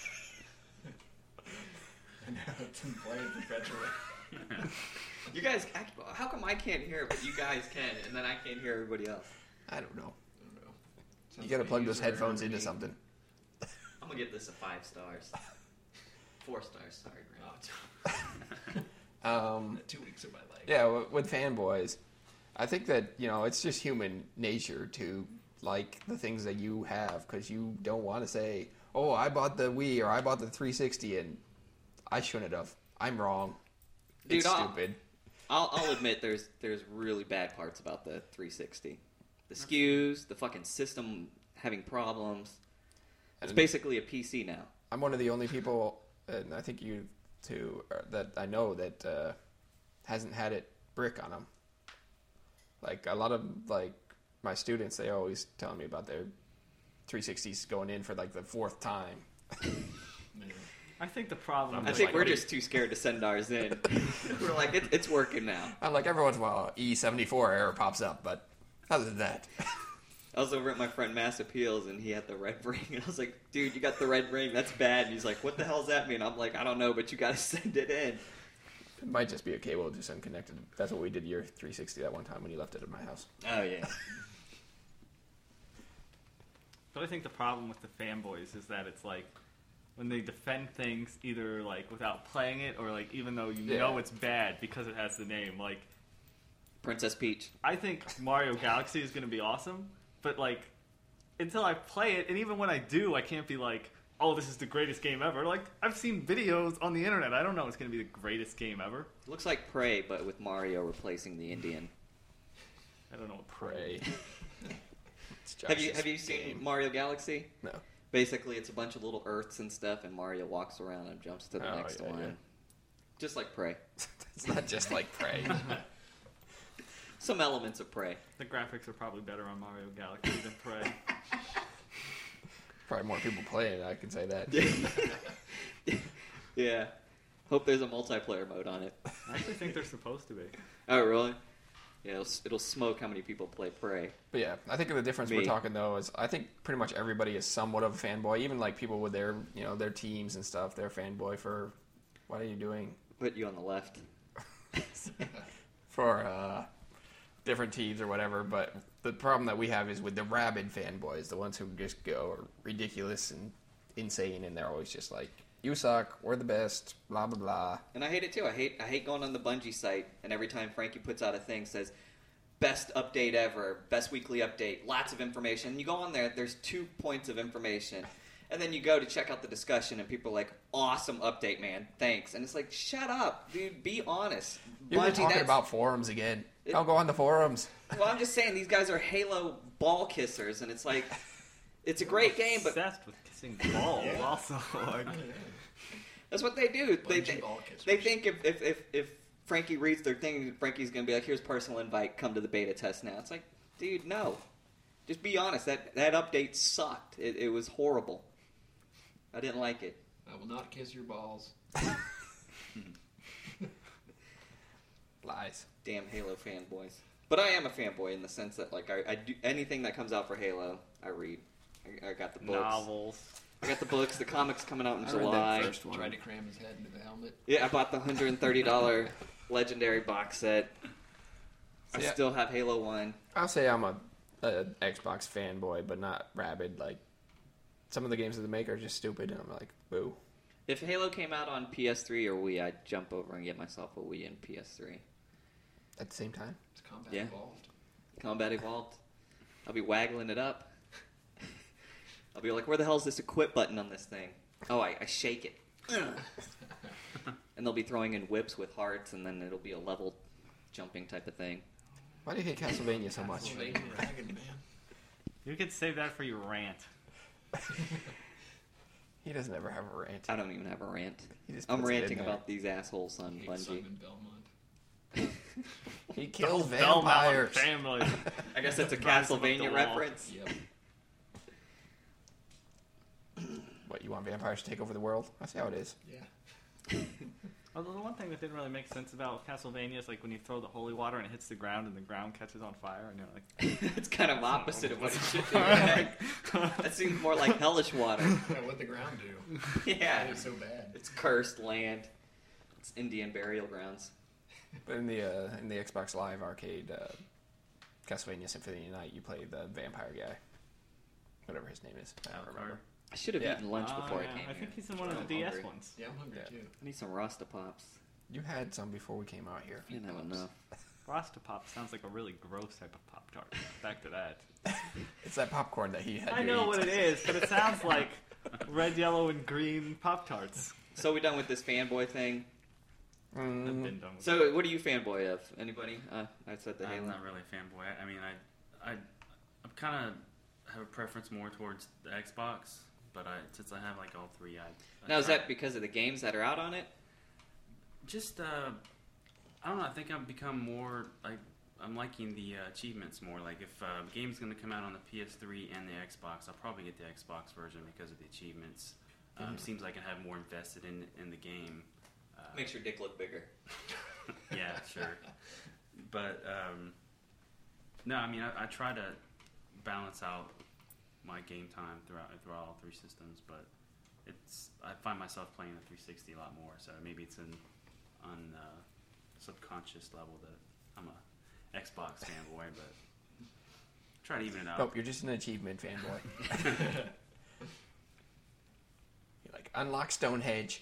And now it's in play perpetually. You guys, how come I can't hear it, but you guys can, and then I can't hear everybody else? I don't know. I don't know. You Sounds gotta like plug a those user headphones error to into me. something. I'm gonna give this a 5 stars. 4 stars, sorry, Oh, Grant. it's 2 weeks of my life. Yeah, with fanboys, I think that, it's just human nature to like the things that you have because you don't want to say, oh, I bought the Wii or I bought the 360 and I shouldn't have. I'm wrong. Dude, It's stupid. I'll admit there's really bad parts about the 360. The SKUs, the fucking system having problems. It's And- basically a PC now. I'm one of the only people, and I think you too, that I know that hasn't had it brick on them. Like a lot of my students, they always telling me about their 360s going in for like the 4th time. I think the problem. I is, think like, we're just too scared to send ours in. We're like, it's working now. I'm like, every once in a while, E74 error pops up, but other than that, I was over at my friend Mass Appeals, and he had the red ring, and I was like, dude, you got the red ring, that's bad. And he's like, what the hell does that mean? I'm like, I don't know, but you gotta send it in. it might just be a cable just unconnected. That's what we did your 360 that one time when you left it at my house. Oh, yeah. But I think the problem with the fanboys is that it's like when they defend things either like without playing it or like even though you know it's bad because it has the name. Like Princess Peach. I think Mario Galaxy is going to be awesome, but like until I play it, and even when I do, I can't be like, oh, this is the greatest game ever. Like I've seen videos on the internet. I don't know it's going to be the greatest game ever. Looks like Prey, but with Mario replacing the Indian. I don't know what Pray. It's Have Josh's you seen game. Mario Galaxy? No. Basically, it's a bunch of little Earths and stuff, and Mario walks around and jumps to the Oh, next yeah, one. yeah. Just like Prey. It's not just like Prey. Some elements of Prey. The graphics are probably better on Mario Galaxy than Prey. Probably more people playing it, I can say that. Yeah. Hope there's a multiplayer mode on it. I actually think they're supposed to be. Oh, really? Yeah, it'll smoke how many people play Prey. But yeah, I think the difference Me. we're talking though is I think pretty much everybody is somewhat of a fanboy. Even like people with their their teams and stuff, they're fanboy for what are you doing Put you on the left. for different teams or whatever. But the problem that we have is with the rabid fanboys, the ones who just go ridiculous and insane, and they're always just like, "You suck, we're the best," blah blah blah. And I hate it too. I hate going on the Bungie site, and every time Frankie puts out a thing, says, best update ever, best weekly update, lots of information. And you go on there, there's 2 points of information. And then you go to check out the discussion, and people are like, awesome update, man, thanks. And it's like, shut up, dude, be honest. You're Bungie, talking about forums again. Don't go on the forums. Well, I'm just saying, these guys are Halo ball kissers, and it's like, it's a great game, but Obsessed with kissing balls. Also, like, that's what they do. Bungie ball kissers. They think if Frankie reads their thing, Frankie's going to be like, here's personal invite, come to the beta test now. It's like, dude, no. Just be honest. That update sucked. It was horrible. I didn't like it. I will not kiss your balls. Lies. Damn Halo fanboys. But I am a fanboy in the sense that, like, I do anything that comes out for Halo, I read. I got the books. novels. I got the books. The comics coming out in I read July. that first one. Tried to cram his head into the helmet. Yeah, I bought the $130 Legendary box set. I Yeah. still have Halo 1. I'll say I'm a Xbox fanboy, but not rabid. Like some of the games that they make are just stupid, and I'm like, boo. If Halo came out on PS3 or Wii, I'd jump over and get myself a Wii and PS3. At the same time, Is combat Yeah. involved? Combat Evolved. I'll be waggling it up. I'll be like, where the hell is this equip button on this thing? Oh, I shake it. And they'll be throwing in whips with hearts, and then it'll be a level jumping type of thing. why do you hate Castlevania so much? Castlevania Dragon, man. You could save that for your rant. He doesn't ever have a rant. I don't even have a rant. He just I'm puts it in ranting there. about these assholes on Hate Bungie. Simon Belmont. He kills Belmont vampires. family. I guess that's a Rise above the Castlevania wall. reference. Yep. What, you want vampires to take over the world? That's how it is. Yeah. Although the one thing that didn't really make sense about Castlevania is like when you throw the holy water and it hits the ground and the ground catches on fire and you're like, It's kind of opposite of what it should do. Right? That seems more like hellish water. Yeah, what'd the ground do? Yeah. It was so bad. It's cursed land. It's Indian burial grounds. But in the Xbox Live arcade, Castlevania Symphony of the Night, you play the vampire guy, whatever his name is. I don't remember. I should have Yeah. eaten lunch before I yeah, came I here. think he's in one of I'm the DS hungry. ones. Yeah, I'm hungry Yeah. too. I need some Rasta Pops. You had some before we came out here. I didn't have enough. Rasta Pop sounds like a really gross type of Pop Tart. Back to that. It's that popcorn that he had. I you know eat. what it is, but it sounds like red, yellow, and green Pop Tarts. So we done with this fanboy thing. I've Mm, been done with So what are you fanboy of? Anybody? I said the I'm Halo. not really a fanboy. I mean, I kind of have a preference more towards the Xbox, but since I have like all three, I Now is try- that because of the games that are out on it? just I don't know. I think I've become more like I'm liking the achievements more. Like if a game's going to come out on the PS3 and the Xbox, I'll probably get the Xbox version because of the achievements. Seems like I have more invested in the game. Makes your dick look bigger. Yeah, sure. But no, I mean I try to balance out my game time throughout all three systems, but I find myself playing the 360 a lot more. So maybe it's on subconscious level that I'm a Xbox fanboy, but try to even it out. Nope, you're just an achievement fanboy. You're like, unlock Stonehenge.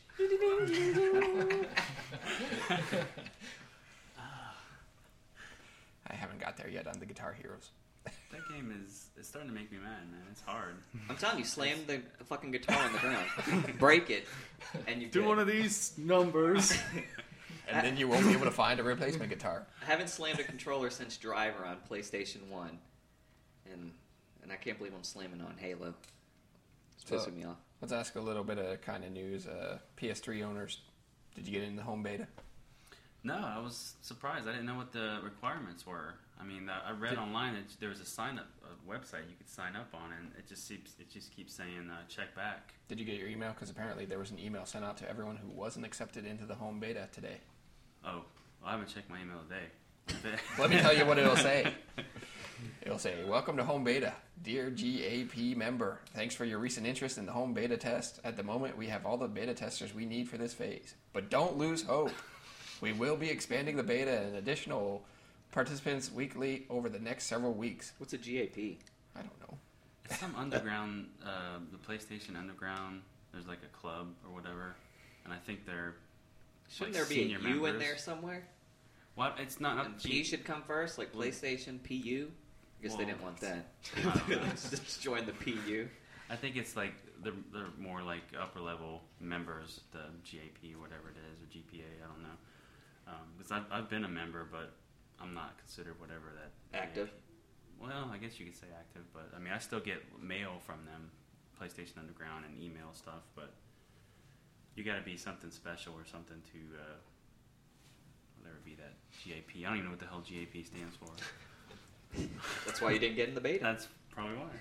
I haven't got there yet on the Guitar Heroes. That game is starting to make me mad, man. It's hard. I'm telling you, slam the fucking guitar on the ground, break it, and you Do one of these numbers. And then you won't be able to find a replacement guitar. I haven't slammed a controller since Driver on PlayStation 1, and I can't believe I'm slamming on Halo. It's So- pissing me off. Let's ask a little bit of kind of news. PS3 owners, did you get in the home beta? No, I was surprised. I didn't know what the requirements were. I mean, I read online that there was a website you could sign up on, and it just keeps saying check back. Did you get your email? Because apparently there was an email sent out to everyone who wasn't accepted into the home beta today. Oh, I haven't checked my email today. Let me tell you what it'll say. It'll say, "Welcome to home beta. Dear GAP member, thanks for your recent interest in the home beta test. At the moment, we have all the beta testers we need for this phase. But don't lose hope. We will be expanding the beta and additional participants weekly over the next several weeks." What's a GAP? I don't know. It's some underground, the PlayStation Underground. There's like a club or whatever, and I think they're Shouldn't like there be a senior U in members. there somewhere? What? It's not. And P should come first, like PlayStation PU. I guess they Well, didn't want that. I don't know. Just join the PU. I think it's like they're more like upper level members, the GAP, whatever it is, or GPA. I don't know. Because I've been a member, but I'm not considered whatever that Active. Well, I guess you could say active, but I mean, I still get mail from them, PlayStation Underground, and email stuff. But you got to be something special or something to whatever be that GAP. I don't even know what the hell GAP stands for. That's why you didn't get in the beta. That's probably why.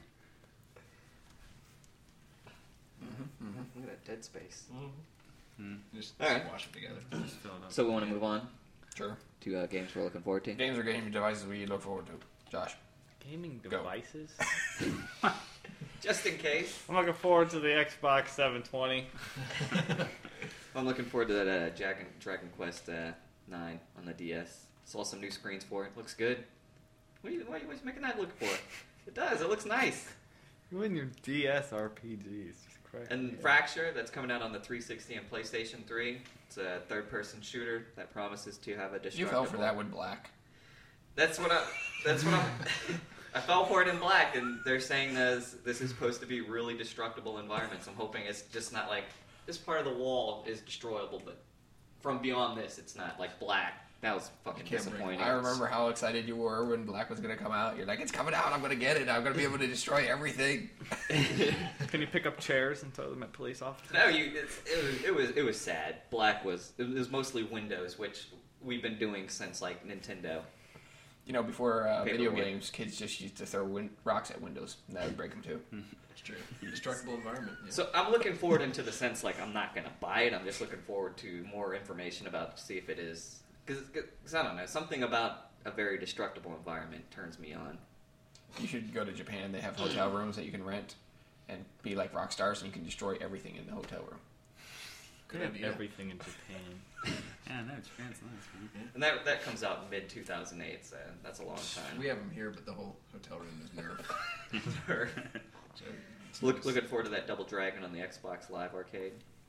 Look at that dead space. Just All right. wash them together. Just fill it up. So we want to move on Sure. to games we're looking forward to. Games or game devices we look forward to. Josh. Gaming Go. devices? Just in case. I'm looking forward to the Xbox 720. I'm looking forward to that Dragon Quest 9 on the DS. Saw some new screens for it. Looks good. What are you making that look for? It does. It looks nice. You and your DS RPGs. Just crack And me up. Fracture, that's coming out on the 360 and PlayStation 3. It's a third-person shooter that promises to have a destructible... You fell for that with Black. That's what I'm... I fell for it in Black, and they're saying this is supposed to be really destructible environments. I'm hoping it's just not like... This part of the wall is destroyable, but from beyond this, it's not like Black. That was fucking disappointing. I remember how excited you were when Black was going to come out. You're like, it's coming out. I'm going to get it. I'm going to be able to destroy everything. Can you pick up chairs and throw them at police officers? No, it was sad. Black was mostly Windows, which we've been doing since like Nintendo. You know, before video Paperweight. games, kids just used to throw rocks at windows. And that would break them too. It's true. Destructible environment. Yeah. So I'm looking forward into the sense like I'm not gonna buy it. I'm just looking forward to more information about it to see if it is because I don't know, something about a very destructible environment turns me on. You should go to Japan. They have hotel rooms that you can rent and be like rock stars, and you can destroy everything in the hotel room. Good They have idea. everything in Japan. Yeah, no, Japan's nice, man. And that comes out mid 2008, so that's a long time. We have them here, but the whole hotel room is nerfed. So it's nice. Looking forward to that Double Dragon on the Xbox Live Arcade.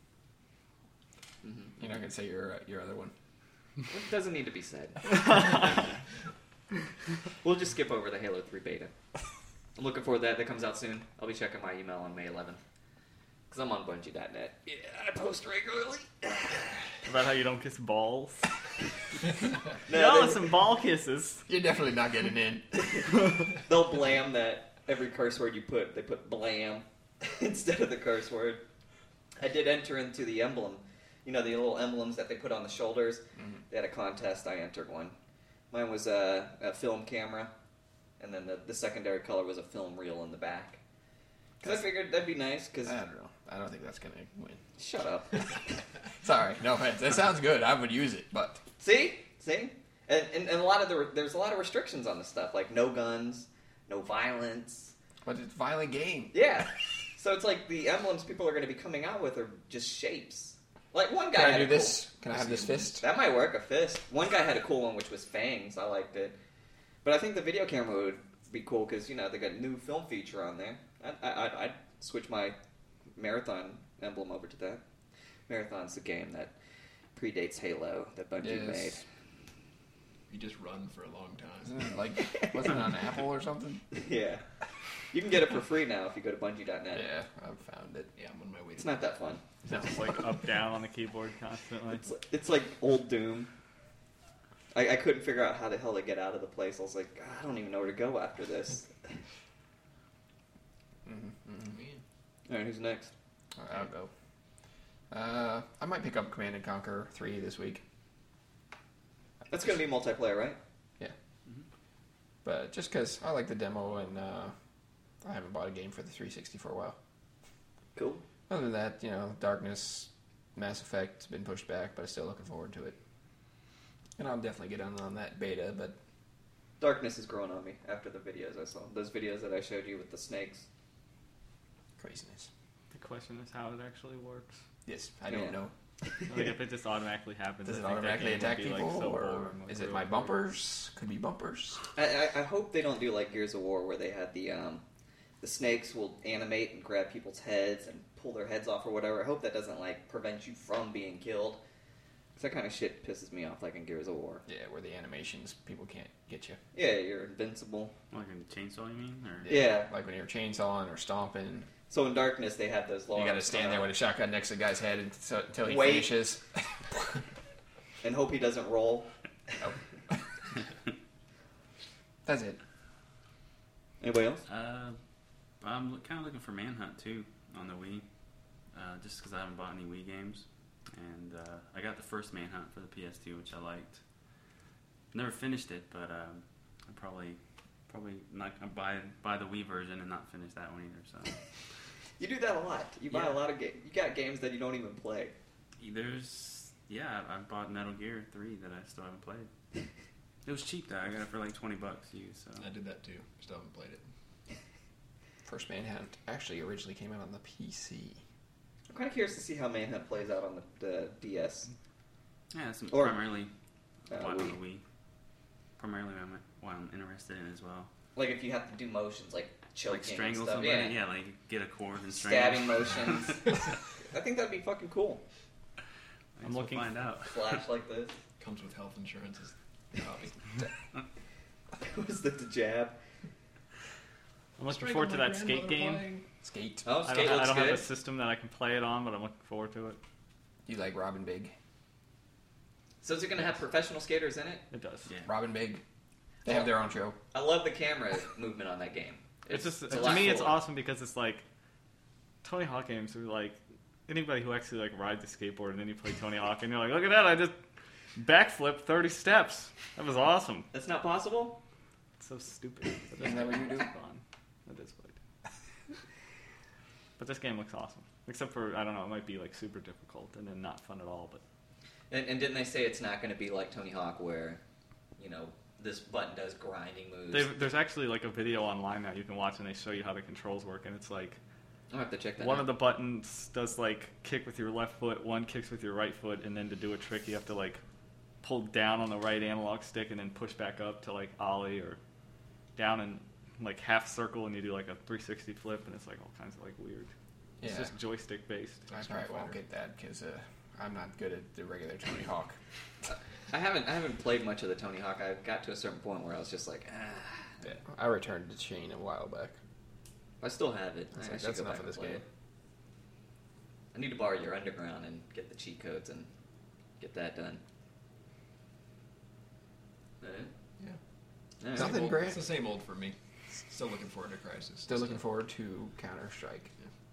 You're not going to say your other one. It doesn't need to be said. We'll just skip over the Halo 3 beta. I'm looking forward to that. That comes out soon. I'll be checking my email on May 11th. Because I'm on Bungie.net. Yeah, I post regularly. About how you don't kiss balls. No, No, they- some ball kisses. You're definitely not getting in. They'll blam that every curse word you put, they put blam instead of the curse word. I did enter into the emblem. You know, the little emblems that they put on the shoulders? They had a contest. I entered one. Mine was a film camera, and then the secondary color was a film reel in the back. Because I figured that'd be nice, because... I don't know. I don't think that's going to win. Shut up. Sorry, no offense. That sounds good. I would use it, but See? And a lot of there's a lot of restrictions on this stuff, like no guns, no violence. it's a violent game. Yeah. So it's like the emblems people are going to be coming out with are just shapes. Like one guy Can I had do a this? Can I have this fist? That might work, a fist. One guy had a cool one, which was fangs. I liked it. But I think the video camera would be cool because, you know, they got a new film feature on there. I'd switch my Marathon emblem over to that. Marathon's the game that predates Halo that Bungie made. You just run for a long time. Isn't it like, wasn't it on Apple or something? Yeah. You can get it for free now if you go to Bungie.net. Yeah, I've found it. Yeah, I'm on my way. It's not that fun. Just like up, down on the keyboard constantly. It's like old Doom. I couldn't figure out how the hell to get out of the place. I was like, God, I don't even know where to go after this. All right, who's next? All right, I'll go. I might pick up Command & Conquer 3 this week. That's going to be multiplayer, right? Yeah. But just because I like the demo and I haven't bought a game for the 360 for a while. Cool. Other than that, Darkness, Mass Effect's been pushed back, but I'm still looking forward to it. And I'll definitely get on that beta, but... Darkness has grown on me after the videos I saw. Those videos that I showed you with the snakes. Craziness. The question is how it actually works. Yes, I don't Yeah. know. Like if it just automatically happens. Does I it think that automatically game would attack be, people, like, so or boring, like, is it real my quick. bumpers? Could be bumpers. I hope they don't do like Gears of War where they had the snakes will animate and grab people's heads and pull their heads off or whatever. I hope that doesn't like prevent you from being killed. 'Cause that kind of shit pisses me off, like in Gears of War. Yeah, where the animations, people can't get you. Yeah, you're invincible. Like in Chainsaw, you mean? Or Yeah. Like when you're chainsawing or stomping, So in Darkness, they had those long. you got to stand there with a shotgun next to the guy's head until he Wait. finishes. and hope he doesn't roll. That's it. Anybody else? I'm kind of looking for Manhunt too on the Wii, just because I haven't bought any Wii games, and I got the first Manhunt for the PS2, which I liked. Never finished it, but I probably not gonna buy the Wii version and not finish that one either. So You do that a lot. You buy Yeah. a lot of games. You got games that you don't even play. I bought Metal Gear 3 that I still haven't played. It was cheap though. I got it for like $20 used. So I did that too. Still haven't played it. First Manhunt actually originally came out on the PC. I'm kind of curious to see how Manhunt plays out on the DS. yeah, that's Or, primarily why on the Wii. Wii. Primarily why I'm interested in it as well. Like if you have to do motions like choking Like strangle and stuff. somebody, Yeah. like get a cord and strangle. Stabbing motions. I think that'd be fucking cool. I I'm guess looking- We'll find out. Flash like this. Comes with health insurance as the hobby. Was that the jab? I'm looking forward to that skate game. Skate. Oh, I skate don't looks have good. a system that I can play it on, but I'm looking forward to it. You like Robin Big? So is it going to have professional skaters in it? It does. Yeah. Robin Big. They have their own show. I love the camera movement on that game. It's just a to lot me, it's cooler. awesome because it's like Tony Hawk games are like anybody who actually like rides a skateboard and then you play Tony Hawk and you're like, look at that, I just backflipped 30 steps. That was awesome. That's not possible? It's so stupid. But Isn't that what you do? It's fun. That is what I do. But this game looks awesome. Except for, I don't know, it might be like super difficult and then not fun at all. But And didn't they say it's not going to be like Tony Hawk where, this button does grinding moves? there's actually like a video online that you can watch and they show you how the controls work. And it's like I'll have to check that one out. of the buttons does like kick with your left foot, one kicks with your right foot, and then to do a trick you have to like pull down on the right analog stick and then push back up to like ollie or down in like half circle and you do like a 360 flip and it's like all kinds of like weird. It's Yeah. just joystick based. I probably won't get that because I'm not good at the regular Tony Hawk. I haven't played much of the Tony Hawk. I got to a certain point where I was just like, Yeah. I returned to Chain a while back. I still have it. It's I like, should that's go enough back of and this play game. it. I need to borrow your Underground and get the cheat codes and get that done. Is that it? Yeah. Yeah. Nothing Same old- great. It's the same old for me. Still looking forward to Crisis. Still looking forward to Counter-Strike.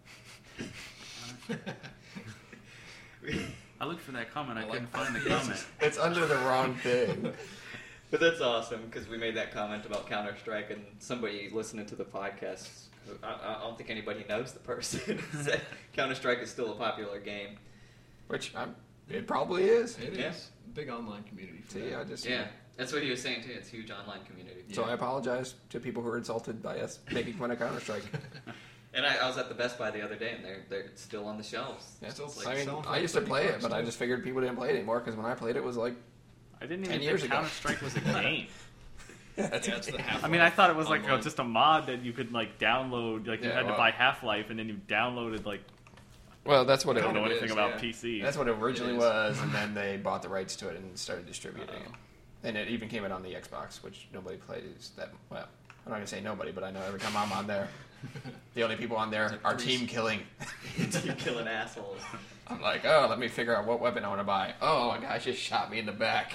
I looked for that comment. I I couldn't like- find the comment. It's under the wrong thing. But that's awesome because we made that comment about Counter Strike, and somebody listening to the podcast, I don't think anybody knows the person, said Counter Strike is still a popular game. Which it probably is. It Yeah. is. Big online community for See, that. I just Yeah, that's what he was saying too. It's a huge online community. So I apologize to people who were insulted by us making fun of Counter-Strike. And I was at the Best Buy the other day, and they're still on the shelves. Yeah. Still It's I mean, selling for I used to play it, $30 but I too. just figured people didn't play it anymore because when I played it was like, I didn't 10 even years think ago. Counter Strike was a game. yeah, that's Yeah, it's the Half-Life I mean, I thought it was like online. just a mod that you could like download. Like you Yeah, had to well- buy Half-Life, and then you downloaded like well, that's what I it don't know it anything is, about yeah. PC. That's what it originally It is. was, and then they bought the rights to it and started distributing it. And it even came out on the Xbox, which nobody plays that well. I'm not gonna say nobody, but I know every time I'm on there, the only people on there are team killing. Team killing assholes. I'm like, oh, let me figure out what weapon I want to buy. Oh, a guy just shot me in the back.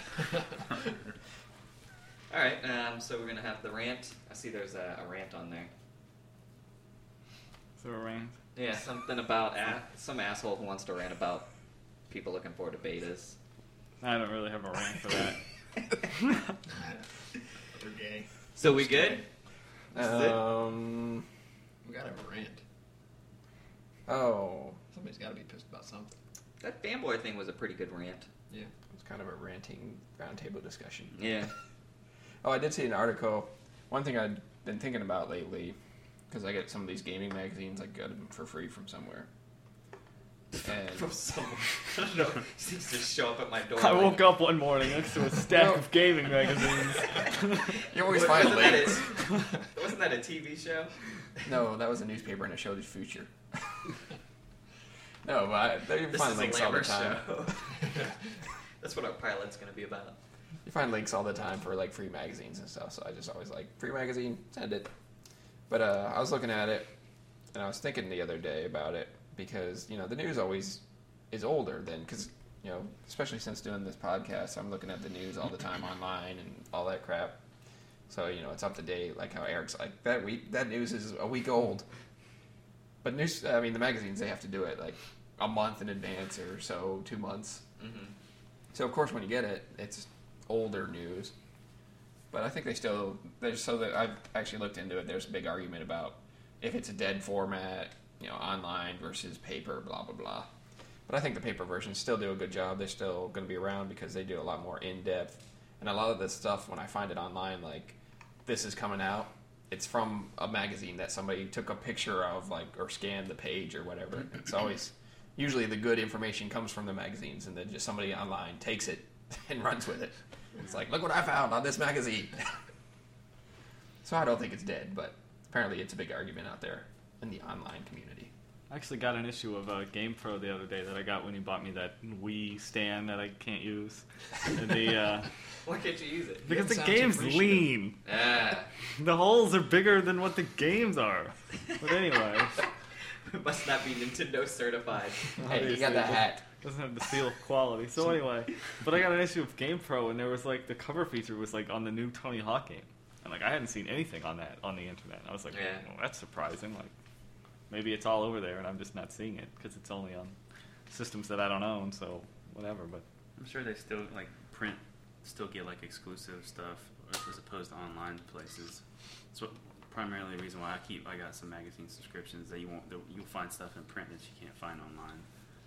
All right, so we're gonna have the rant. I see there's a rant on there. So it rang. Yeah, something about some asshole who wants to rant about people looking forward to betas. I don't really have a rant for that. They're gay. So we good? We gotta have a rant. Oh, Somebody's gotta be pissed about something. That fanboy thing was a pretty good rant. Yeah. it's kind of a ranting roundtable discussion. Yeah. Oh, I did see an article. One thing I'd been thinking about lately, because I get some of these gaming magazines, I got them for free from somewhere. And From someone. I don't know. Seems to show up at my door. I like- woke up one morning next to a stack of gaming magazines. you always Wasn't find that links. Wasn't that a TV show? No, that was a newspaper and it showed his future. No, but you This find is links a all the Lambert time. show. That's what our pilot's going to be about. You find links all the time for like free magazines and stuff. So I just always like free magazine, send it. But I was looking at it, and I was thinking the other day about it because the news always is older than because especially since doing this podcast, I'm looking at the news all the time online and all that crap. So it's up to date. Like how Eric's like that news is a week old. But the magazines, they have to do it like a month in advance or so, 2 months. Mm-hmm. So of course when you get it, it's older news. But I think so that I've actually looked into it. There's a big argument about if it's a dead format, online versus paper, blah blah blah. But I think the paper versions still do a good job. They're still going to be around because they do a lot more in depth. And a lot of this stuff, when I find it online, like this is coming out, it's from a magazine that somebody took a picture of, like, or scanned the page or whatever. It's always usually the good information comes from the magazines, and then just somebody online takes it and runs with it. It's like, look what I found on this magazine. So I don't think it's dead, but apparently it's a big argument out there in the online community. I actually got an issue of GamePro the other day that I got when he bought me that Wii stand that I can't use. And Why can't you use it? because the sounds game's appreciative. lean. Ah. The holes are bigger than what the games are. But anyway, It must not be Nintendo certified. Hey, you got that hat. doesn't have the seal of quality. So anyway, but I got an issue of GamePro, and there was like the cover feature was like on the new Tony Hawk game, and like I hadn't seen anything on that on the internet. I was like, Yeah. well, that's surprising. Like maybe it's all over there, and I'm just not seeing it because it's only on systems that I don't own. So whatever. But I'm sure they still still get like exclusive stuff as opposed to online places. So primarily the reason why I got some magazine subscriptions that you'll find stuff in print that you can't find online.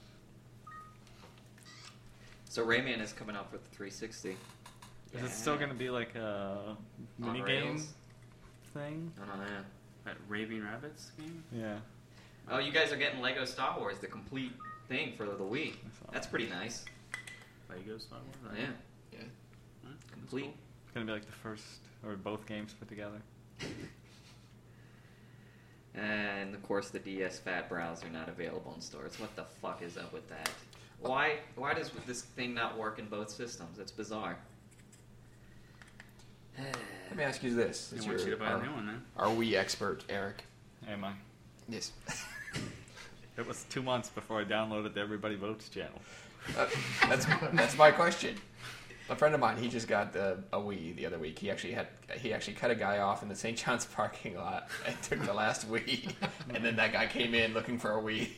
So Rayman is coming out for the 360. is it still going to be like a mini game rails? thing? I don't know. That Raving Rabbits game? Yeah. Oh, you guys are getting Lego Star Wars, the complete thing for the Wii. That's pretty nice. Lego Star Wars? Yeah, Yeah. That's complete. cool. It's going to be like the first or both games put together. And of course, the DS Fat Browser not available in stores. What the fuck is up with that? Why does this thing not work in both systems? It's bizarre. Let me ask you this. They Since want you to you're buy a new one then. our Wii expert, Eric. Am I? Yes. It was 2 months before I downloaded the Everybody Votes channel. That's my question. A friend of mine, he just got a Wii the other week. He actually cut a guy off in the St. John's parking lot and took the last Wii, and then that guy came in looking for a Wii.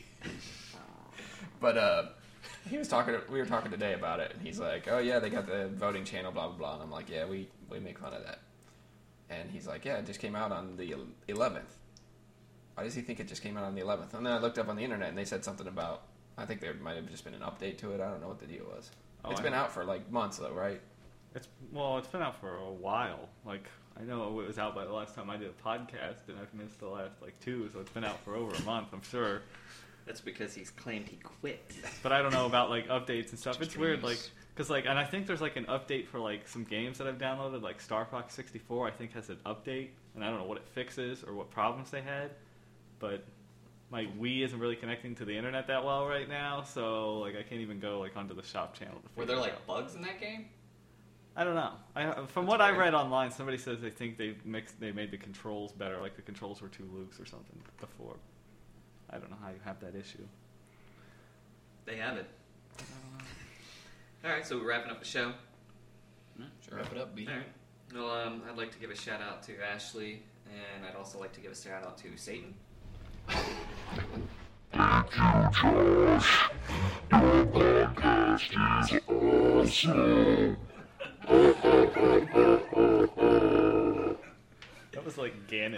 But we were talking today about it, and he's like, "Oh yeah, they got the voting channel, blah blah blah." And I'm like, "Yeah, we make fun of that." And he's like, "Yeah, it just came out on the 11th." Why does he think it just came out on the 11th? And then I looked up on the internet, and they said something about, I think there might have just been an update to it. I don't know what the deal was. It's been out for like months though, right? It's been out for a while. Like I know it was out by the last time I did a podcast, and I've missed the last like 2, so it's been out for over a month, I'm sure. That's because he's claimed he quit. But I don't know about like updates and stuff. It's weird, like Extremes. because like, and I think there's like an update for like some games that I've downloaded, like Star Fox 64. I think has an update, and I don't know what it fixes or what problems they had, but my Wii isn't really connecting to the internet that well right now, so like I can't even go like onto the shop channel. To Were figure there it like out. bugs in that game? I don't know. From what I read online, somebody says they think they made the controls better, like the controls were too loose or something before. I don't know how you have that issue. They have it. All right, so we're wrapping up the show. Sure. Wrap it up, B. All right. Well, I'd like to give a shout out to Ashley, and I'd also like to give a shout out to Satan. That was like Ganon.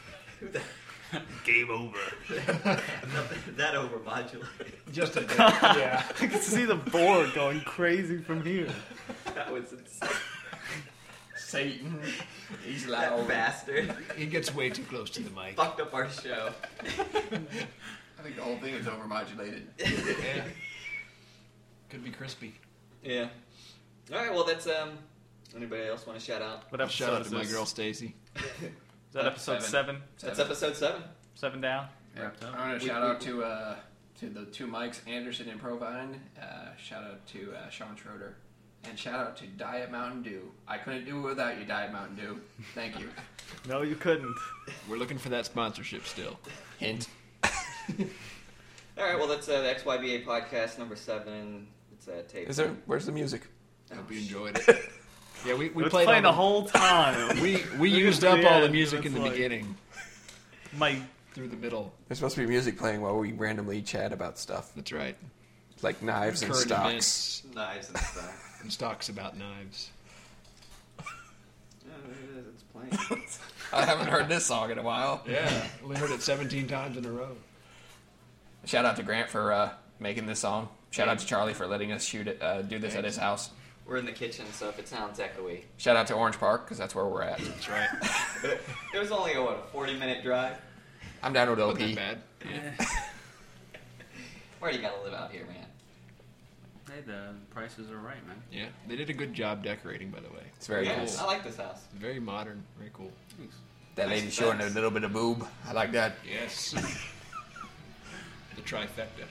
Game over. That overmodulated. Just a bit. Yeah. I can see the board going crazy from here. That was insane. Satan. He's That loud. bastard He gets way too close to the mic. fucked up our show. I think the whole thing is overmodulated. Yeah. Could be crispy. Yeah. All right. Well, that's Anybody else want to shout out? What episode Shout out is to my this? girl Stacy. Is that episode 7? That's episode 7. 7 down? Wrapped up. I want to shout out to the two Mikes, Anderson and Provine. Shout out to Sean Schroeder. And shout out to Diet Mountain Dew. I couldn't do it without you, Diet Mountain Dew. Thank you. No, you couldn't. We're looking for that sponsorship still. Hint. All right. Well, that's the XYBA podcast number 7. It's tape. Where's the music? Hope you enjoyed it. Yeah, we It's played playing all the whole time. We used up all the end, music it's in the like- beginning My through the middle. There's supposed to be music playing while we randomly chat about stuff. That's right. Like knives and Current stocks. events Knives and stuff. and stocks about knives. Yeah, there it is. It's playing. I haven't heard this song in a while. Yeah, only heard it 17 times in a row. Shout out to Grant for making this song. Shout out to Charlie for letting us do this at his house. We're in the kitchen, so if it sounds echoey. Shout out to Orange Park, because that's where we're at. That's right. It was only a 40-minute drive. I'm down with Wasn't LP. that bad. Where do you gotta live out here, man? Hey, the prices are right, man. Yeah, they did a good job decorating, by the way. It's very Yeah, nice. I like this house. Very modern, very cool. Thanks. That lady showing a little bit of boob. I like that. Yes. The trifecta.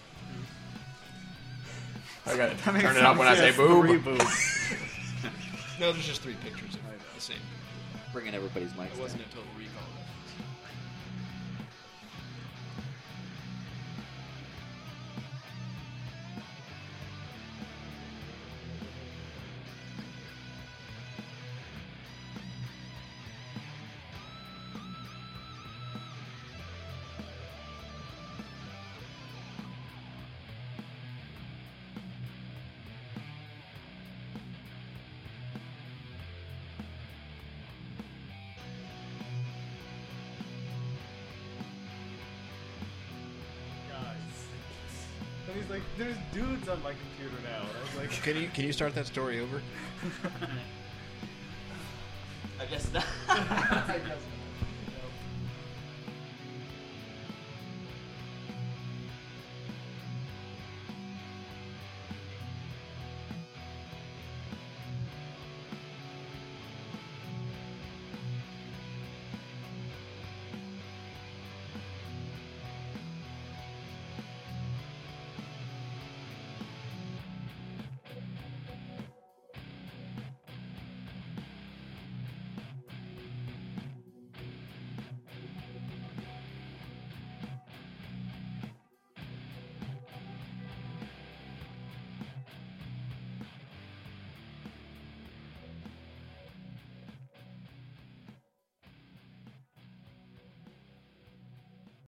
I gotta That makes turn it up when I say sense. Three boob. boobs. No, there's just 3 pictures of the same. Bringing everybody's mics It wasn't a total recall. And he's like, there's dudes on my computer now. And I was like, Can you start that story over? I guess not. I guess not.